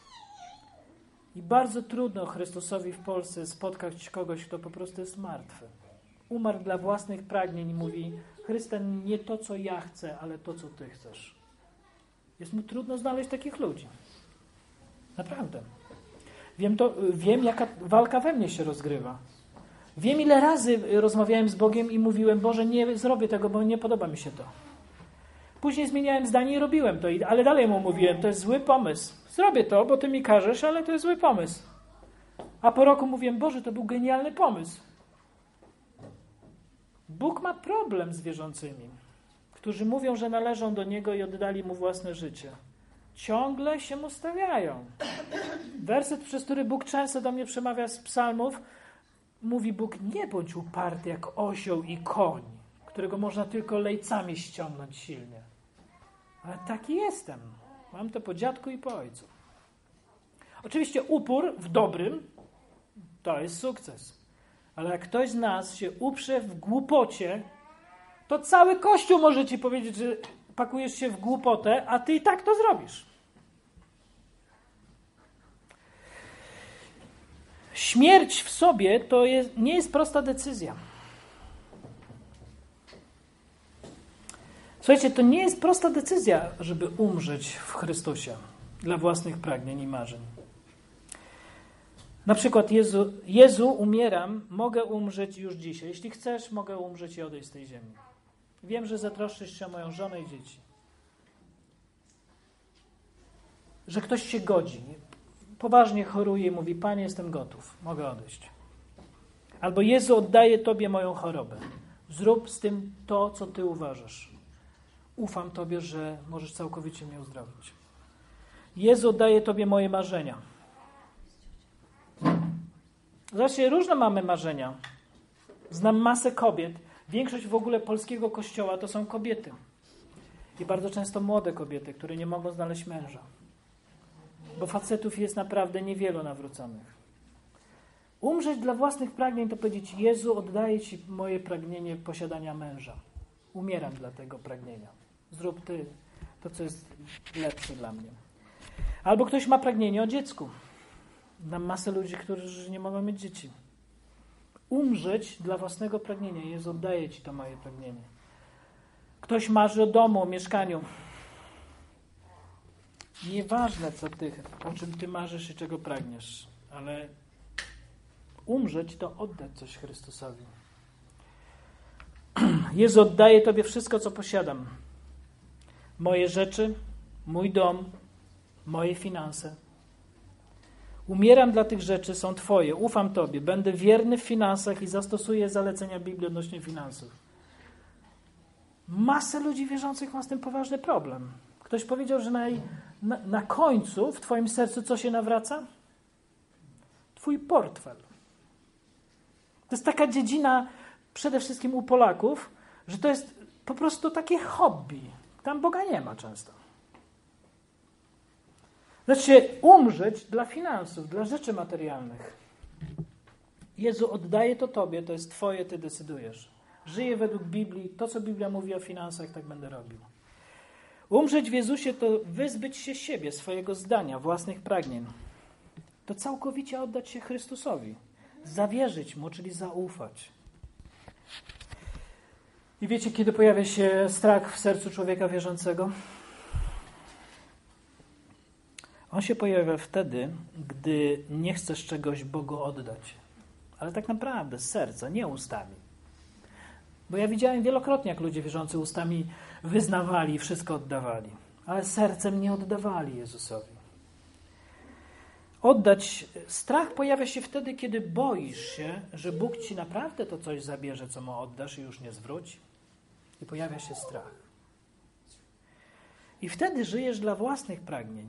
I bardzo trudno Chrystusowi w Polsce spotkać kogoś, kto po prostu jest martwy. Umarł dla własnych pragnień i mówi: Chryste, nie to, co ja chcę, ale to, co Ty chcesz. Jest mu trudno znaleźć takich ludzi. Naprawdę. Wiem, to, wiem, jaka walka we mnie się rozgrywa. Wiem, ile razy rozmawiałem z Bogiem i mówiłem: Boże, nie zrobię tego, bo nie podoba mi się to. Później zmieniałem zdanie i robiłem to, ale dalej mu mówiłem: to jest zły pomysł. Zrobię to, bo Ty mi każesz, ale to jest zły pomysł. A po roku mówiłem: Boże, to był genialny pomysł. Bóg ma problem z wierzącymi, którzy mówią, że należą do Niego i oddali Mu własne życie. Ciągle się Mu stawiają. Werset, przez który Bóg często do mnie przemawia z psalmów, mówi Bóg: nie bądź uparty jak osioł i koń, którego można tylko lejcami ściągnąć silnie. Ale taki jestem. Mam to po dziadku i po ojcu. Oczywiście upór w dobrym to jest sukces. Ale jak ktoś z nas się uprze w głupocie, to cały Kościół może ci powiedzieć, że pakujesz się w głupotę, a ty i tak to zrobisz. Śmierć w sobie to jest, nie jest prosta decyzja. Słuchajcie, to nie jest prosta decyzja, żeby umrzeć w Chrystusie dla własnych pragnień i marzeń. Na przykład: Jezu, Jezu, umieram, mogę umrzeć już dzisiaj. Jeśli chcesz, mogę umrzeć i odejść z tej ziemi. Wiem, że zatroszczysz się o moją żonę i dzieci. Że ktoś się godzi, poważnie choruje i mówi: Panie, jestem gotów, mogę odejść. Albo: Jezu, oddaję Tobie moją chorobę. Zrób z tym to, co Ty uważasz. Ufam Tobie, że możesz całkowicie mnie uzdrowić. Jezu, oddaję Tobie moje marzenia. Zobaczcie, różne mamy marzenia. Znam masę kobiet. Większość w ogóle polskiego kościoła to są kobiety. I bardzo często młode kobiety, które nie mogą znaleźć męża. Bo facetów jest naprawdę niewielu nawróconych. Umrzeć dla własnych pragnień to powiedzieć: Jezu, oddaję Ci moje pragnienie posiadania męża. Umieram dla tego pragnienia. Zrób Ty to, co jest lepsze dla mnie. Albo ktoś ma pragnienie o dziecku. Znam masę ludzi, którzy nie mogą mieć dzieci. Umrzeć dla własnego pragnienia. Jezu, oddaję Ci to moje pragnienie. Ktoś marzy o domu, o mieszkaniu. Nieważne, co ty, o czym Ty marzysz i czego pragniesz, ale umrzeć to oddać coś Chrystusowi. Jezu, oddaję Tobie wszystko, co posiadam. Moje rzeczy, mój dom, moje finanse. Umieram dla tych rzeczy, są Twoje, ufam Tobie, będę wierny w finansach i zastosuję zalecenia Biblii odnośnie finansów. Masę ludzi wierzących ma z tym poważny problem. Ktoś powiedział, że na, na, na końcu w Twoim sercu co się nawraca? Twój portfel. To jest taka dziedzina przede wszystkim u Polaków, że to jest po prostu takie hobby. Tam Boga nie ma często. Znaczy umrzeć dla finansów, dla rzeczy materialnych. Jezu, oddaję to Tobie, to jest Twoje, Ty decydujesz. Żyję według Biblii, to co Biblia mówi o finansach, tak będę robił. Umrzeć w Jezusie to wyzbyć się siebie, swojego zdania, własnych pragnień. To całkowicie oddać się Chrystusowi. Zawierzyć Mu, czyli zaufać. I wiecie, kiedy pojawia się strach w sercu człowieka wierzącego? On się pojawia wtedy, gdy nie chcesz czegoś Bogu oddać. Ale tak naprawdę z serca, nie ustami. Bo ja widziałem wielokrotnie, jak ludzie wierzący ustami wyznawali, wszystko oddawali. Ale sercem nie oddawali Jezusowi. oddać. Strach pojawia się wtedy, kiedy boisz się, że Bóg ci naprawdę to coś zabierze, co mu oddasz i już nie zwróci. I pojawia się strach. I wtedy żyjesz dla własnych pragnień.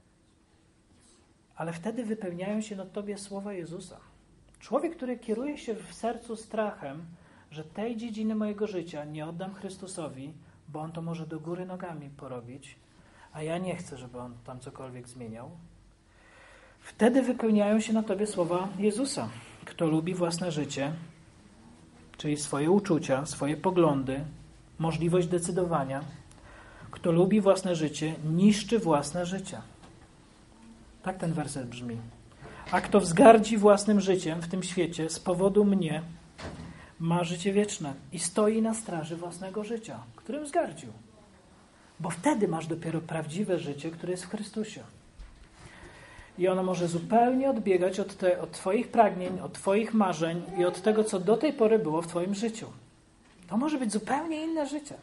Ale wtedy wypełniają się nad tobie słowa Jezusa. Człowiek, który kieruje się w sercu strachem, że tej dziedziny mojego życia nie oddam Chrystusowi, bo On to może do góry nogami porobić, a ja nie chcę, żeby On tam cokolwiek zmieniał. Wtedy wypełniają się na tobie słowa Jezusa. Kto lubi własne życie, czyli swoje uczucia, swoje poglądy, możliwość decydowania, kto lubi własne życie, niszczy własne życie. Tak ten werset brzmi. A kto wzgardzi własnym życiem w tym świecie z powodu mnie, ma życie wieczne i stoi na straży własnego życia, którym wzgardził. Bo wtedy masz dopiero prawdziwe życie, które jest w Chrystusie. I ono może zupełnie odbiegać od, te, od twoich pragnień, od twoich marzeń i od tego, co do tej pory było w twoim życiu. To może być zupełnie inne życie.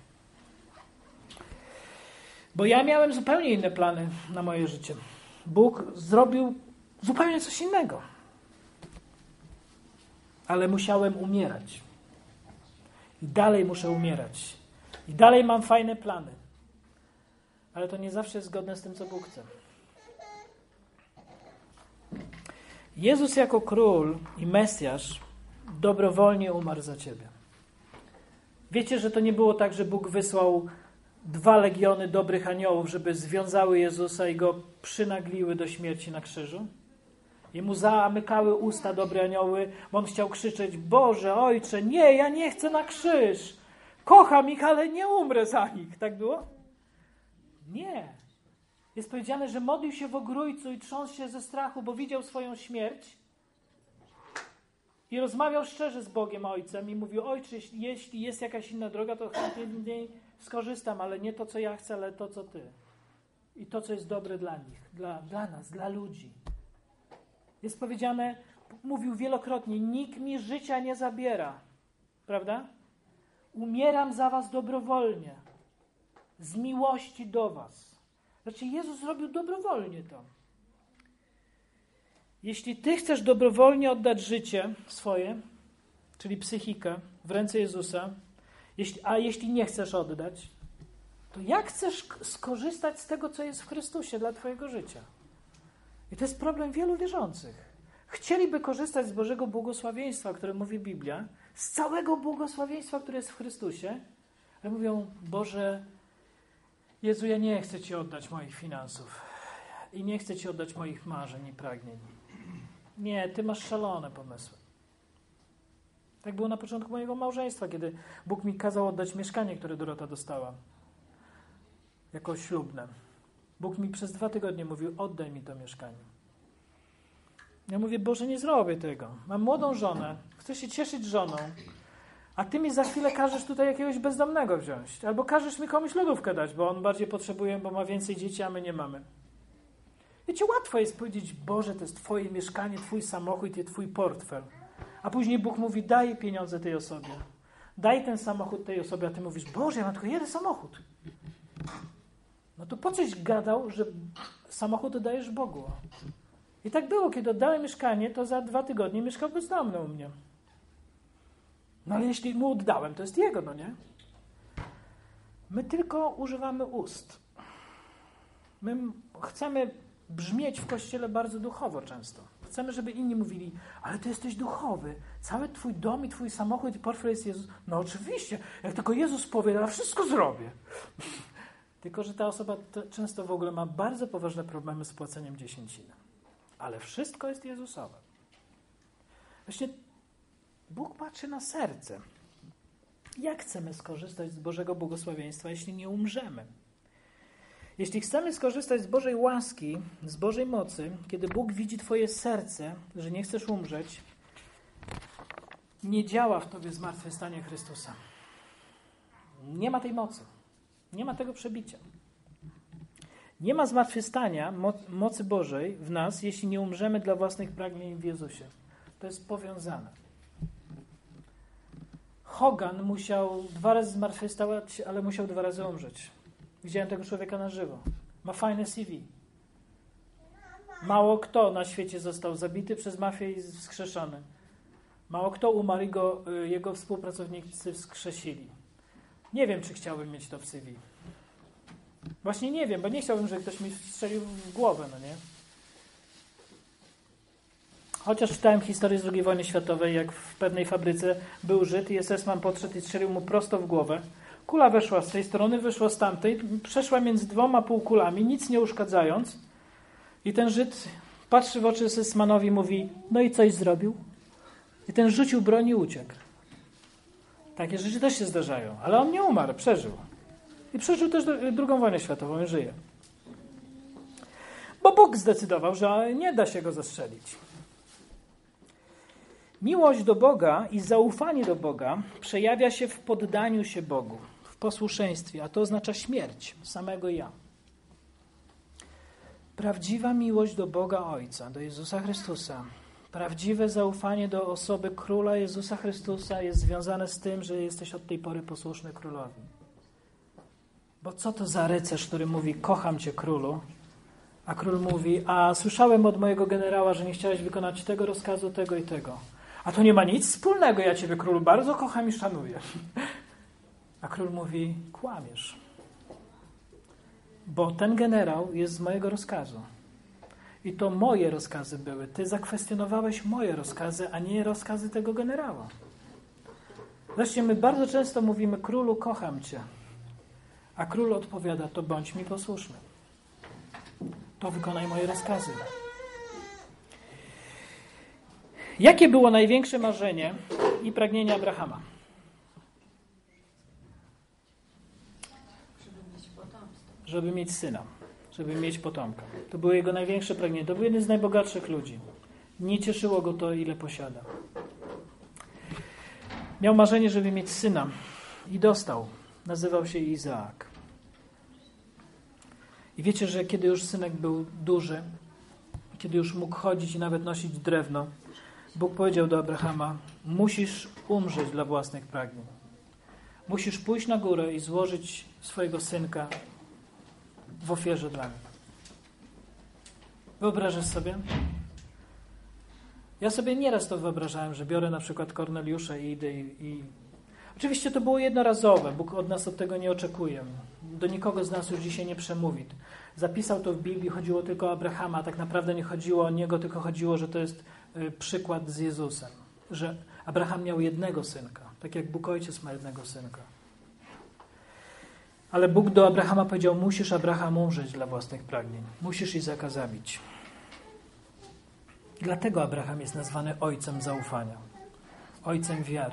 Bo ja miałem zupełnie inne plany na moje życie. Bóg zrobił zupełnie coś innego. Ale musiałem umierać. I dalej muszę umierać. I dalej mam fajne plany. Ale to nie zawsze jest zgodne z tym, co Bóg chce. Jezus jako król i Mesjasz dobrowolnie umarł za ciebie. Wiecie, że to nie było tak, że Bóg wysłał dwa legiony dobrych aniołów, żeby związały Jezusa i go przynagliły do śmierci na krzyżu? Jemu zamykały usta dobre anioły, bo on chciał krzyczeć: Boże, Ojcze, nie, ja nie chcę na krzyż. Kocham ich, ale nie umrę za nich. Tak było? Nie. Jest powiedziane, że modlił się w ogrójcu i trząsł się ze strachu, bo widział swoją śmierć i rozmawiał szczerze z Bogiem Ojcem i mówił: Ojcze, jeśli jest jakaś inna droga, to chętnie z niej skorzystam, ale nie to, co ja chcę, ale to, co Ty. I to, co jest dobre dla nich, dla, dla nas, dla ludzi. Jest powiedziane, mówił wielokrotnie: nikt mi życia nie zabiera. Prawda? Umieram za was dobrowolnie. Z miłości do was. Znaczy, Jezus zrobił dobrowolnie to. Jeśli ty chcesz dobrowolnie oddać życie swoje, czyli psychikę, w ręce Jezusa, jeśli, a jeśli nie chcesz oddać, to jak chcesz skorzystać z tego, co jest w Chrystusie dla twojego życia? I to jest problem wielu wierzących. Chcieliby korzystać z Bożego błogosławieństwa, o którym mówi Biblia, z całego błogosławieństwa, które jest w Chrystusie, ale mówią: Boże, Jezu, ja nie chcę Ci oddać moich finansów i nie chcę Ci oddać moich marzeń i pragnień. Nie, Ty masz szalone pomysły. Tak było na początku mojego małżeństwa, kiedy Bóg mi kazał oddać mieszkanie, które Dorota dostała jako ślubne. Bóg mi przez dwa tygodnie mówił: oddaj mi to mieszkanie. Ja mówię: Boże, nie zrobię tego. Mam młodą żonę, chcę się cieszyć żoną, a Ty mi za chwilę każesz tutaj jakiegoś bezdomnego wziąć. Albo każesz mi komuś lodówkę dać, bo on bardziej potrzebuje, bo ma więcej dzieci, a my nie mamy. Wiecie, łatwo jest powiedzieć: Boże, to jest Twoje mieszkanie, Twój samochód i Twój portfel. A później Bóg mówi: daj pieniądze tej osobie. Daj ten samochód tej osobie, a Ty mówisz: Boże, ja mam tylko jeden samochód. No to po coś gadał, że samochód oddajesz Bogu. I tak było, kiedy oddałem mieszkanie, to za dwa tygodnie mieszkał bezdomny u mnie. No ale jeśli mu oddałem, to jest jego, no nie? My tylko używamy ust. My chcemy brzmieć w Kościele bardzo duchowo często. Chcemy, żeby inni mówili: ale Ty jesteś duchowy. Cały Twój dom i Twój samochód i portfel jest Jezus. No oczywiście, jak tylko Jezus powie, ja wszystko zrobię. Tylko że ta osoba często w ogóle ma bardzo poważne problemy z płaceniem dziesięciny. Ale wszystko jest Jezusowe. Właśnie Bóg patrzy na serce. Jak chcemy skorzystać z Bożego błogosławieństwa, jeśli nie umrzemy? Jeśli chcemy skorzystać z Bożej łaski, z Bożej mocy, kiedy Bóg widzi Twoje serce, że nie chcesz umrzeć, nie działa w Tobie zmartwychwstanie Chrystusa. Nie ma tej mocy. Nie ma tego przebicia. Nie ma zmartwychwstania mocy Bożej w nas, jeśli nie umrzemy dla własnych pragnień w Jezusie. To jest powiązane. Hogan musiał dwa razy zmartwychwstać, ale musiał dwa razy umrzeć. Widziałem tego człowieka na żywo. Ma fajne C V. Mało kto na świecie został zabity przez mafię i wskrzeszony. Mało kto umarł i go, jego współpracownicy wskrzesili. Nie wiem, czy chciałbym mieć to w C V. Właśnie nie wiem, bo nie chciałbym, żeby ktoś mi strzelił w głowę, no nie? Chociaż czytałem historię z drugiej wojny światowej, jak w pewnej fabryce był Żyd i es es man podszedł i strzelił mu prosto w głowę. Kula weszła z tej strony, wyszła z tamtej, przeszła między dwoma półkulami, nic nie uszkadzając. I ten Żyd patrzy w oczy es es manowi i mówi, no i coś zrobił? I ten rzucił broń i uciekł. Takie rzeczy też się zdarzają, ale on nie umarł, przeżył. I przeżył też drugą wojnę światową i żyje. Bo Bóg zdecydował, że nie da się go zastrzelić. Miłość do Boga i zaufanie do Boga przejawia się w poddaniu się Bogu, w posłuszeństwie, a to oznacza śmierć samego ja. Prawdziwa miłość do Boga Ojca, do Jezusa Chrystusa, prawdziwe zaufanie do osoby Króla Jezusa Chrystusa jest związane z tym, że jesteś od tej pory posłuszny Królowi. Bo co to za rycerz, który mówi, kocham Cię, Królu, a Król mówi, a słyszałem od mojego generała, że nie chciałeś wykonać tego rozkazu, tego i tego. A to nie ma nic wspólnego, ja Ciebie, Królu, bardzo kocham i szanuję. A Król mówi, kłamiesz. Bo ten generał jest z mojego rozkazu. I to moje rozkazy były. Ty zakwestionowałeś moje rozkazy, a nie rozkazy tego generała. Wreszcie my bardzo często mówimy, Królu, kocham Cię. A Król odpowiada, to bądź mi posłuszny. To wykonaj moje rozkazy. Jakie było największe marzenie i pragnienie Abrahama? Żeby mieć potomstwo. Żeby mieć syna, żeby mieć potomka. To było jego największe pragnienie. To był jeden z najbogatszych ludzi. Nie cieszyło go to, ile posiada. Miał marzenie, żeby mieć syna i dostał. Nazywał się Izaak. I wiecie, że kiedy już synek był duży, kiedy już mógł chodzić i nawet nosić drewno, Bóg powiedział do Abrahama, musisz umrzeć dla własnych pragnień. Musisz pójść na górę i złożyć swojego synka w ofierze dla mnie. Wyobrażasz sobie? Ja sobie nieraz to wyobrażałem, że biorę na przykład Korneliusza i idę i, i... Oczywiście to było jednorazowe. Bóg od nas od tego nie oczekuje. Do nikogo z nas już dzisiaj nie przemówi. Zapisał to w Biblii, chodziło tylko o Abrahama, a tak naprawdę nie chodziło o niego, tylko chodziło, że to jest y, przykład z Jezusem. Że Abraham miał jednego synka, tak jak Bóg Ojciec ma jednego synka. Ale Bóg do Abrahama powiedział, musisz, Abraham, umrzeć dla własnych pragnień. Musisz Izaka zabić. Dlatego Abraham jest nazwany ojcem zaufania. Ojcem wiary.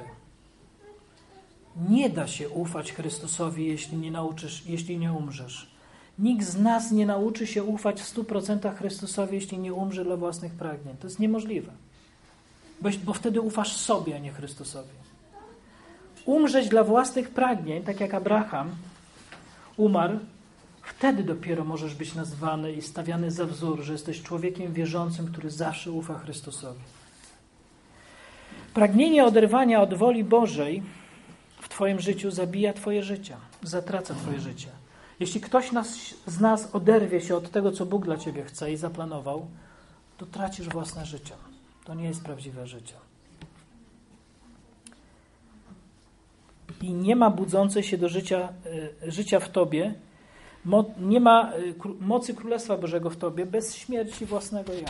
Nie da się ufać Chrystusowi, jeśli nie nauczysz, jeśli nie umrzesz. Nikt z nas nie nauczy się ufać w stu procentach Chrystusowi, jeśli nie umrze dla własnych pragnień. To jest niemożliwe. Bo, bo wtedy ufasz sobie, a nie Chrystusowi. Umrzeć dla własnych pragnień, tak jak Abraham umarł, wtedy dopiero możesz być nazwany i stawiany za wzór, że jesteś człowiekiem wierzącym, który zawsze ufa Chrystusowi. Pragnienie oderwania od woli Bożej w Twoim życiu zabija Twoje życie, zatraca Twoje życie. Jeśli ktoś nas, z nas oderwie się od tego, co Bóg dla Ciebie chce i zaplanował, to tracisz własne życie. To nie jest prawdziwe życie. I nie ma budzącej się do życia, y, życia w Tobie, mo, nie ma y, mocy Królestwa Bożego w Tobie bez śmierci własnego ja.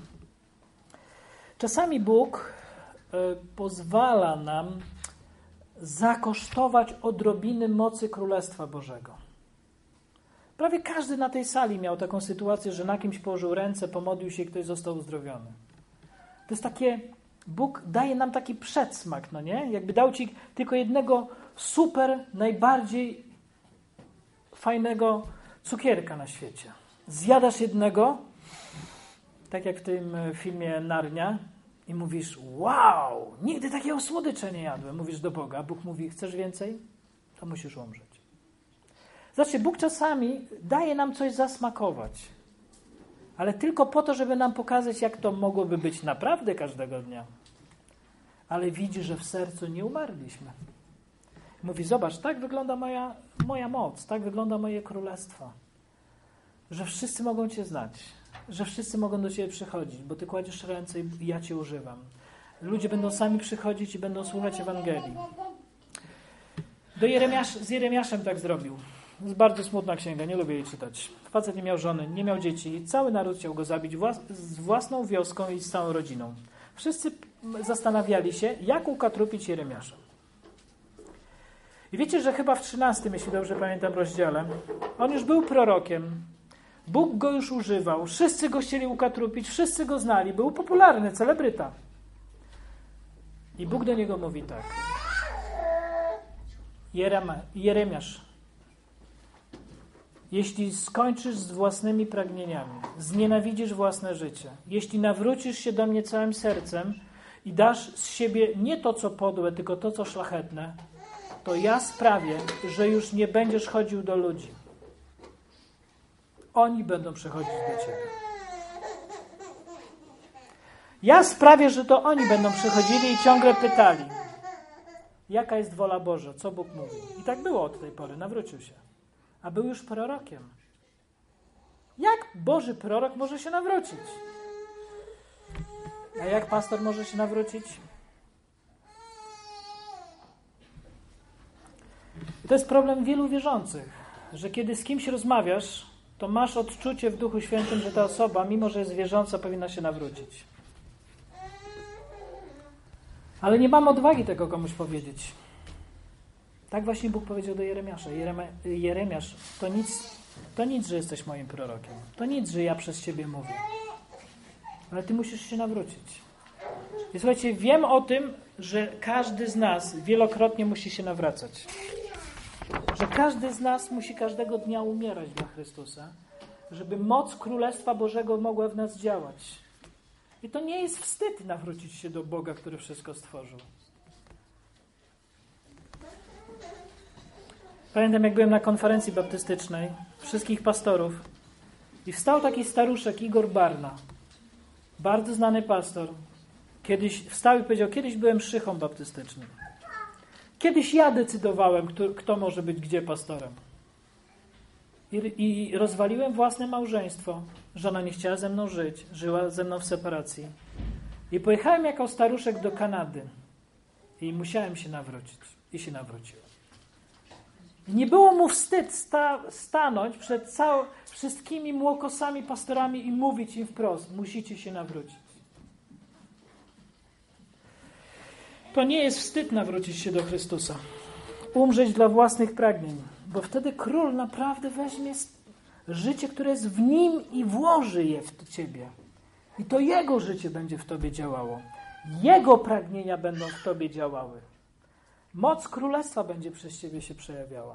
Czasami Bóg y, pozwala nam zakosztować odrobiny mocy Królestwa Bożego. Prawie każdy na tej sali miał taką sytuację, że na kimś położył ręce, pomodlił się i ktoś został uzdrowiony. To jest takie, Bóg daje nam taki przedsmak, no nie? Jakby dał Ci tylko jednego super, najbardziej fajnego cukierka na świecie. Zjadasz jednego, tak jak w tym filmie Narnia, i mówisz, wow, nigdy takiego słodycza nie jadłem. Mówisz do Boga, a Bóg mówi, chcesz więcej? To musisz umrzeć. Znaczy, Bóg czasami daje nam coś zasmakować, ale tylko po to, żeby nam pokazać, jak to mogłoby być naprawdę każdego dnia. Ale widzi, że w sercu nie umarliśmy. Mówi, zobacz, tak wygląda moja, moja moc, tak wygląda moje królestwo. Że wszyscy mogą Cię znać. że wszyscy mogą do Ciebie przychodzić, bo Ty kładziesz ręce i ja Cię używam. Ludzie będą sami przychodzić i będą słuchać Ewangelii. Do Jeremiasz, z Jeremiaszem tak zrobił. To jest bardzo smutna księga, nie lubię jej czytać. Facet nie miał żony, nie miał dzieci i cały naród chciał go zabić włas, z własną wioską i z całą rodziną. Wszyscy zastanawiali się, jak ukatrupić Jeremiasza. I wiecie, że chyba w trzynastym, jeśli dobrze pamiętam, rozdziale, on już był prorokiem. Bóg go już używał. Wszyscy go chcieli ukatrupić, wszyscy go znali. Był popularny, celebryta. I Bóg do niego mówi tak. Jerema, Jeremiasz, jeśli skończysz z własnymi pragnieniami, znienawidzisz własne życie, jeśli nawrócisz się do mnie całym sercem i dasz z siebie nie to, co podłe, tylko to, co szlachetne, to ja sprawię, że już nie będziesz chodził do ludzi. Oni będą przychodzić do Ciebie. Ja sprawię, że to oni będą przychodzili i ciągle pytali, jaka jest wola Boża, co Bóg mówi. I tak było od tej pory, nawrócił się. A był już prorokiem. Jak Boży prorok może się nawrócić? A jak pastor może się nawrócić? I to jest problem wielu wierzących, że kiedy z kimś rozmawiasz, to masz odczucie w Duchu Świętym, że ta osoba, mimo że jest wierząca, powinna się nawrócić. Ale nie mam odwagi tego komuś powiedzieć. Tak właśnie Bóg powiedział do Jeremiasza. Jeremia, Jeremiasz, to nic, to nic, że jesteś moim prorokiem. To nic, że ja przez Ciebie mówię. Ale Ty musisz się nawrócić. I słuchajcie, wiem o tym, że każdy z nas wielokrotnie musi się nawracać. Że każdy z nas musi każdego dnia umierać dla Chrystusa, żeby moc Królestwa Bożego mogła w nas działać. I to nie jest wstyd nawrócić się do Boga, który wszystko stworzył. Pamiętam, jak byłem na konferencji baptystycznej wszystkich pastorów i wstał taki staruszek Igor Barna, bardzo znany pastor. Kiedyś wstał i powiedział, kiedyś byłem szychą baptystycznym. Kiedyś ja decydowałem, kto, kto może być gdzie pastorem. I, I rozwaliłem własne małżeństwo. Żona nie chciała ze mną żyć, żyła ze mną w separacji. I pojechałem jako staruszek do Kanady. I musiałem się nawrócić. I się nawróciłem. I nie było mu wstyd sta, stanąć przed cał, wszystkimi młokosami pastorami i mówić im wprost, musicie się nawrócić. To nie jest wstyd nawrócić się do Chrystusa. Umrzeć dla własnych pragnień. Bo wtedy król naprawdę weźmie życie, które jest w nim i włoży je w ciebie. I to jego życie będzie w tobie działało. Jego pragnienia będą w tobie działały. Moc królestwa będzie przez ciebie się przejawiała.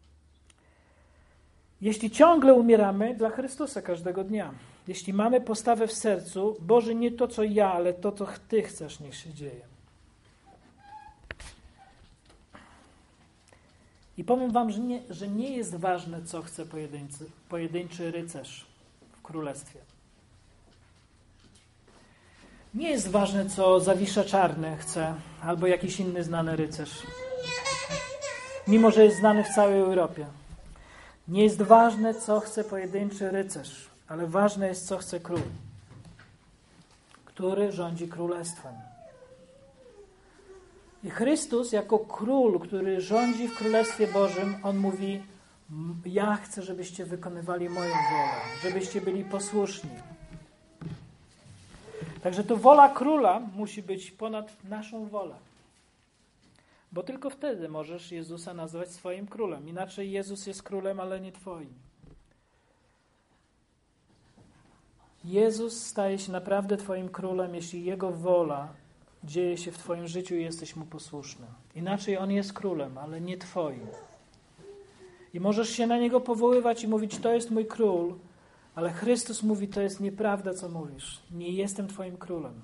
Jeśli ciągle umieramy dla Chrystusa każdego dnia, jeśli mamy postawę w sercu, Boże, nie to, co ja, ale to, co Ty chcesz, niech się dzieje. I powiem wam, że nie, że nie jest ważne, co chce pojedynczy, pojedynczy rycerz w królestwie. Nie jest ważne, co Zawisza Czarny chce, albo jakiś inny znany rycerz. Mimo że jest znany w całej Europie. Nie jest ważne, co chce pojedynczy rycerz, ale ważne jest, co chce król, który rządzi królestwem. I Chrystus jako król, który rządzi w Królestwie Bożym, On mówi, ja chcę, żebyście wykonywali moją wolę, żebyście byli posłuszni. Także to wola króla musi być ponad naszą wolę. Bo tylko wtedy możesz Jezusa nazwać swoim królem. Inaczej Jezus jest królem, ale nie twoim. Jezus staje się naprawdę twoim królem, jeśli Jego wola dzieje się w twoim życiu i jesteś Mu posłuszny. Inaczej On jest królem, ale nie twoim. I możesz się na Niego powoływać i mówić, to jest mój król, ale Chrystus mówi, to jest nieprawda, co mówisz. Nie jestem twoim królem.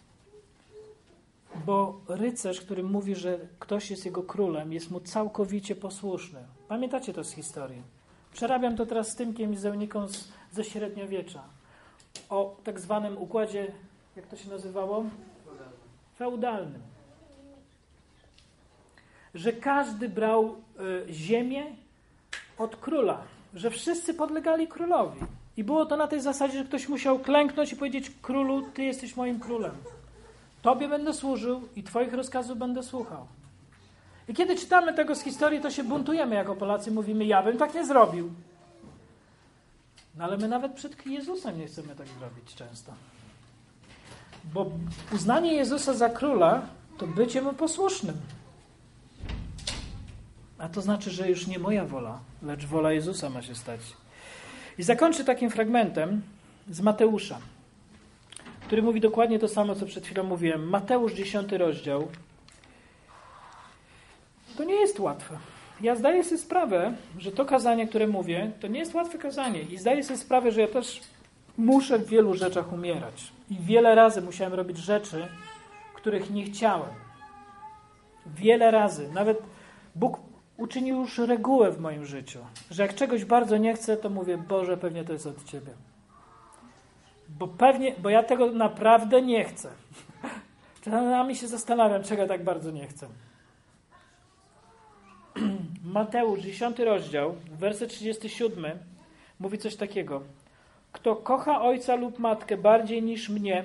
Bo rycerz, który mówi, że ktoś jest jego królem, jest mu całkowicie posłuszny. Pamiętacie to z historii? Przerabiam to teraz z Tymkiem i z Euniką z, ze średniowiecza. O tak zwanym układzie, jak to się nazywało? Feudalnym. Że każdy brał y, ziemię od króla. Że wszyscy podlegali królowi. I było to na tej zasadzie, że ktoś musiał klęknąć i powiedzieć: królu, ty jesteś moim królem. Tobie będę służył i twoich rozkazów będę słuchał. I kiedy czytamy tego z historii, to się buntujemy jako Polacy. Mówimy: ja bym tak nie zrobił. No ale my nawet przed Jezusem nie chcemy tak zrobić często. Bo uznanie Jezusa za króla to bycie mu posłusznym. A to znaczy, że już nie moja wola, lecz wola Jezusa ma się stać. I zakończę takim fragmentem z Mateusza, który mówi dokładnie to samo, co przed chwilą mówiłem. Mateusz, dziesiąty rozdział. To nie jest łatwe. Ja zdaję sobie sprawę, że to kazanie, które mówię, to nie jest łatwe kazanie. I zdaję sobie sprawę, że ja też muszę w wielu rzeczach umierać. I wiele razy musiałem robić rzeczy, których nie chciałem. Wiele razy. Nawet Bóg uczynił już regułę w moim życiu, że jak czegoś bardzo nie chcę, to mówię: Boże, pewnie to jest od Ciebie. Bo pewnie, bo ja tego naprawdę nie chcę. Czasami się zastanawiam, czego ja tak bardzo nie chcę. Mateusz, dziesiąty rozdział, werset trzydziesty siódmy, mówi coś takiego. Kto kocha ojca lub matkę bardziej niż mnie,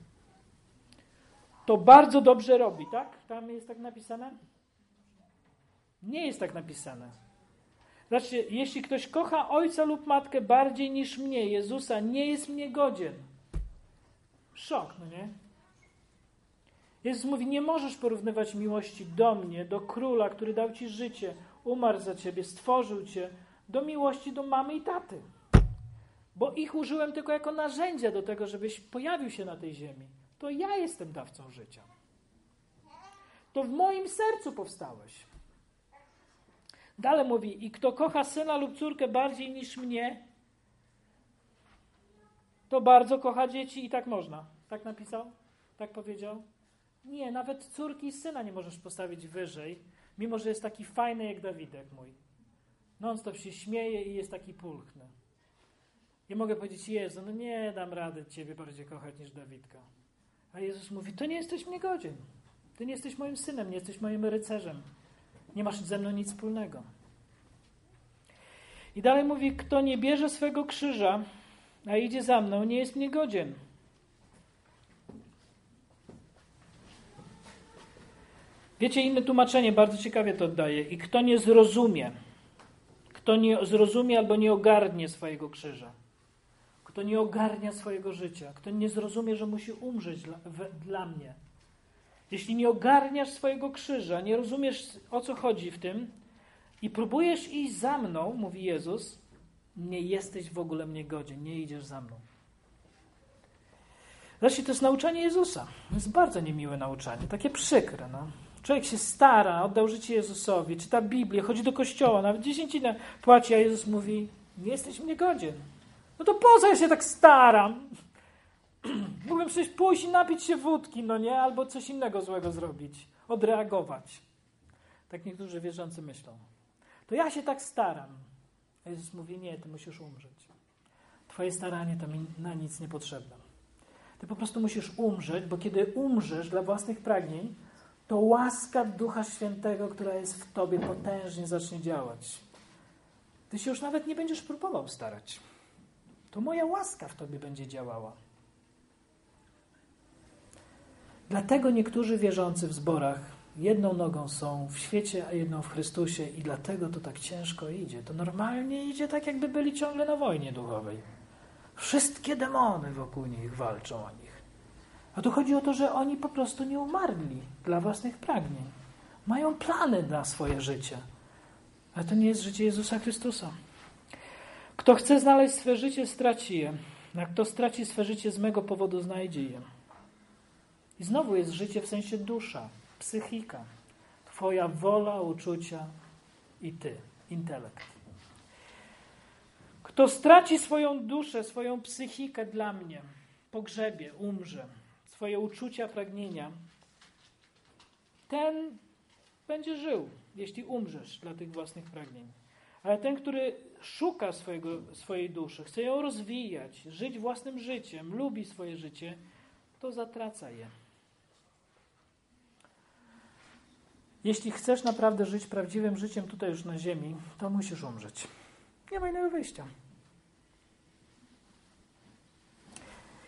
to bardzo dobrze robi, tak? Tam jest tak napisane? Nie jest tak napisane. Znaczy, jeśli ktoś kocha ojca lub matkę bardziej niż mnie, Jezusa, nie jest mnie godzien. Szok, no nie? Jezus mówi: nie możesz porównywać miłości do mnie, do króla, który dał ci życie, umarł za ciebie, stworzył cię, do miłości do mamy i taty. Bo ich użyłem tylko jako narzędzia do tego, żebyś pojawił się na tej ziemi. To ja jestem dawcą życia. To w moim sercu powstałeś. Dalej mówi: i kto kocha syna lub córkę bardziej niż mnie, to bardzo kocha dzieci i tak można. Tak napisał? Tak powiedział? Nie, nawet córki i syna nie możesz postawić wyżej, mimo że jest taki fajny jak Dawidek mój. Non-stop się śmieje i jest taki pulchny. I mogę powiedzieć: Jezu, no nie dam rady Ciebie bardziej kochać niż Dawidka. A Jezus mówi: to nie jesteś mnie godzien. Ty nie jesteś moim synem, nie jesteś moim rycerzem. Nie masz ze mną nic wspólnego. I dalej mówi: kto nie bierze swego krzyża, a idzie za mną, nie jest mnie godzien. Wiecie, inne tłumaczenie bardzo ciekawie to oddaje. I kto nie zrozumie, kto nie zrozumie albo nie ogarnie swojego krzyża, kto nie ogarnia swojego życia, kto nie zrozumie, że musi umrzeć dla, w, dla mnie. Jeśli nie ogarniasz swojego krzyża, nie rozumiesz, o co chodzi w tym i próbujesz iść za mną, mówi Jezus, nie jesteś w ogóle mnie godzien, nie idziesz za mną. Zresztą to jest nauczanie Jezusa. To jest bardzo niemiłe nauczanie, takie przykre. No. Człowiek się stara, oddał życie Jezusowi, czyta Biblię, chodzi do kościoła, nawet dziesięcinę płaci, a Jezus mówi: nie jesteś mnie godzien. No to po co ja się tak staram? Mógłbym przecież pójść i napić się wódki, no nie? Albo coś innego złego zrobić. Odreagować. Tak niektórzy wierzący myślą. To ja się tak staram. A Jezus mówi: nie, ty musisz umrzeć. Twoje staranie to mi na nic niepotrzebne. Ty po prostu musisz umrzeć, bo kiedy umrzesz dla własnych pragnień, to łaska Ducha Świętego, która jest w tobie, potężnie zacznie działać. Ty się już nawet nie będziesz próbował starać. To moja łaska w tobie będzie działała. Dlatego niektórzy wierzący w zborach jedną nogą są w świecie, a jedną w Chrystusie i dlatego to tak ciężko idzie. To normalnie idzie tak, jakby byli ciągle na wojnie duchowej. Wszystkie demony wokół nich walczą o nich. A tu chodzi o to, że oni po prostu nie umarli dla własnych pragnień. Mają plany na swoje życie. Ale to nie jest życie Jezusa Chrystusa. Kto chce znaleźć swe życie, straci je. A kto straci swe życie z mego powodu, znajdzie je. I znowu jest życie w sensie dusza, psychika. Twoja wola, uczucia i ty, intelekt. Kto straci swoją duszę, swoją psychikę dla mnie, pogrzebie, umrze, swoje uczucia, pragnienia, ten będzie żył, jeśli umrzesz dla tych własnych pragnień. Ale ten, który szuka swojego, swojej duszy, chce ją rozwijać, żyć własnym życiem, lubi swoje życie, to zatraca je. Jeśli chcesz naprawdę żyć prawdziwym życiem tutaj już na ziemi, to musisz umrzeć. Nie ma innego wyjścia.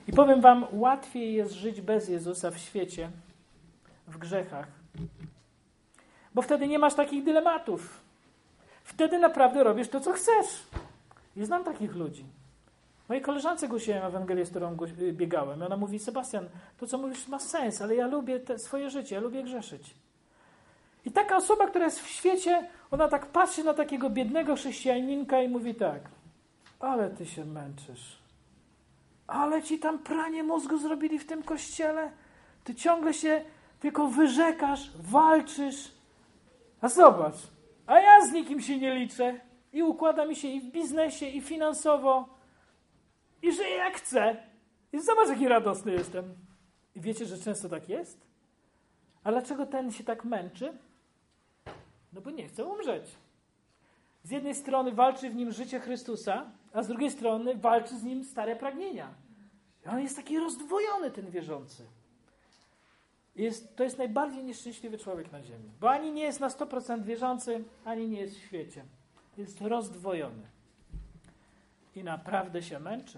I powiem wam, łatwiej jest żyć bez Jezusa w świecie, w grzechach. Bo wtedy nie masz takich dylematów. Wtedy naprawdę robisz to, co chcesz. I znam takich ludzi. Mojej koleżance głosiłem Ewangelię, z którą biegałem. Ona mówi, Sebastian, to co mówisz ma sens, ale ja lubię te swoje życie, ja lubię grzeszyć. I taka osoba, która jest w świecie, ona tak patrzy na takiego biednego chrześcijaninka i mówi tak, ale ty się męczysz. Ale ci tam pranie mózgu zrobili w tym kościele. Ty ciągle się tylko wyrzekasz, walczysz. A zobacz, a ja z nikim się nie liczę. I układa mi się i w biznesie, i finansowo. I żyję jak chcę. I zobacz, jaki radosny jestem. I wiecie, że często tak jest? A dlaczego ten się tak męczy? No bo nie chce umrzeć. Z jednej strony walczy w nim życie Chrystusa, a z drugiej strony walczy z nim stare pragnienia. I on jest taki rozdwojony, ten wierzący. Jest, to jest najbardziej nieszczęśliwy człowiek na ziemi. Bo ani nie jest na sto procent wierzący, ani nie jest w świecie. Jest rozdwojony. I naprawdę się męczy.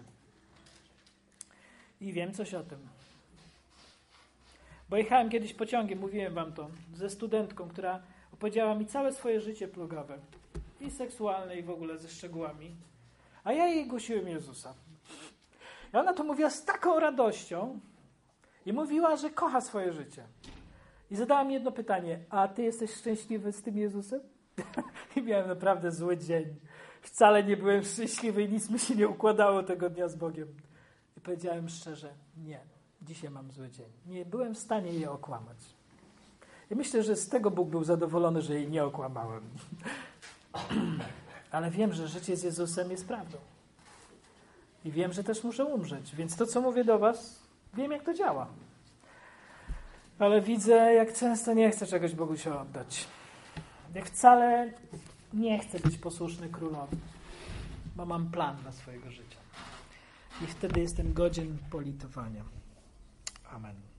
I wiem coś o tym. Bo jechałem kiedyś pociągiem, mówiłem wam to, ze studentką, która opowiedziała mi całe swoje życie plugawe. I seksualne, i w ogóle ze szczegółami. A ja jej głosiłem Jezusa. I ona to mówiła z taką radością i mówiła, że kocha swoje życie. I zadała mi jedno pytanie, a ty jesteś szczęśliwy z tym Jezusem? I miałem naprawdę zły dzień. Wcale nie byłem szczęśliwy i nic mi się nie układało tego dnia z Bogiem. I powiedziałem szczerze, nie, dzisiaj mam zły dzień. Nie byłem w stanie jej okłamać. I myślę, że z tego Bóg był zadowolony, że jej nie okłamałem. Ale wiem, że życie z Jezusem jest prawdą. I wiem, że też muszę umrzeć. Więc to, co mówię do was, wiem, jak to działa. Ale widzę, jak często nie chcę czegoś Bogu się oddać. Jak wcale nie chcę być posłuszny królowi. Bo mam plan dla swojego życia. I wtedy jestem godzien politowania. Amen.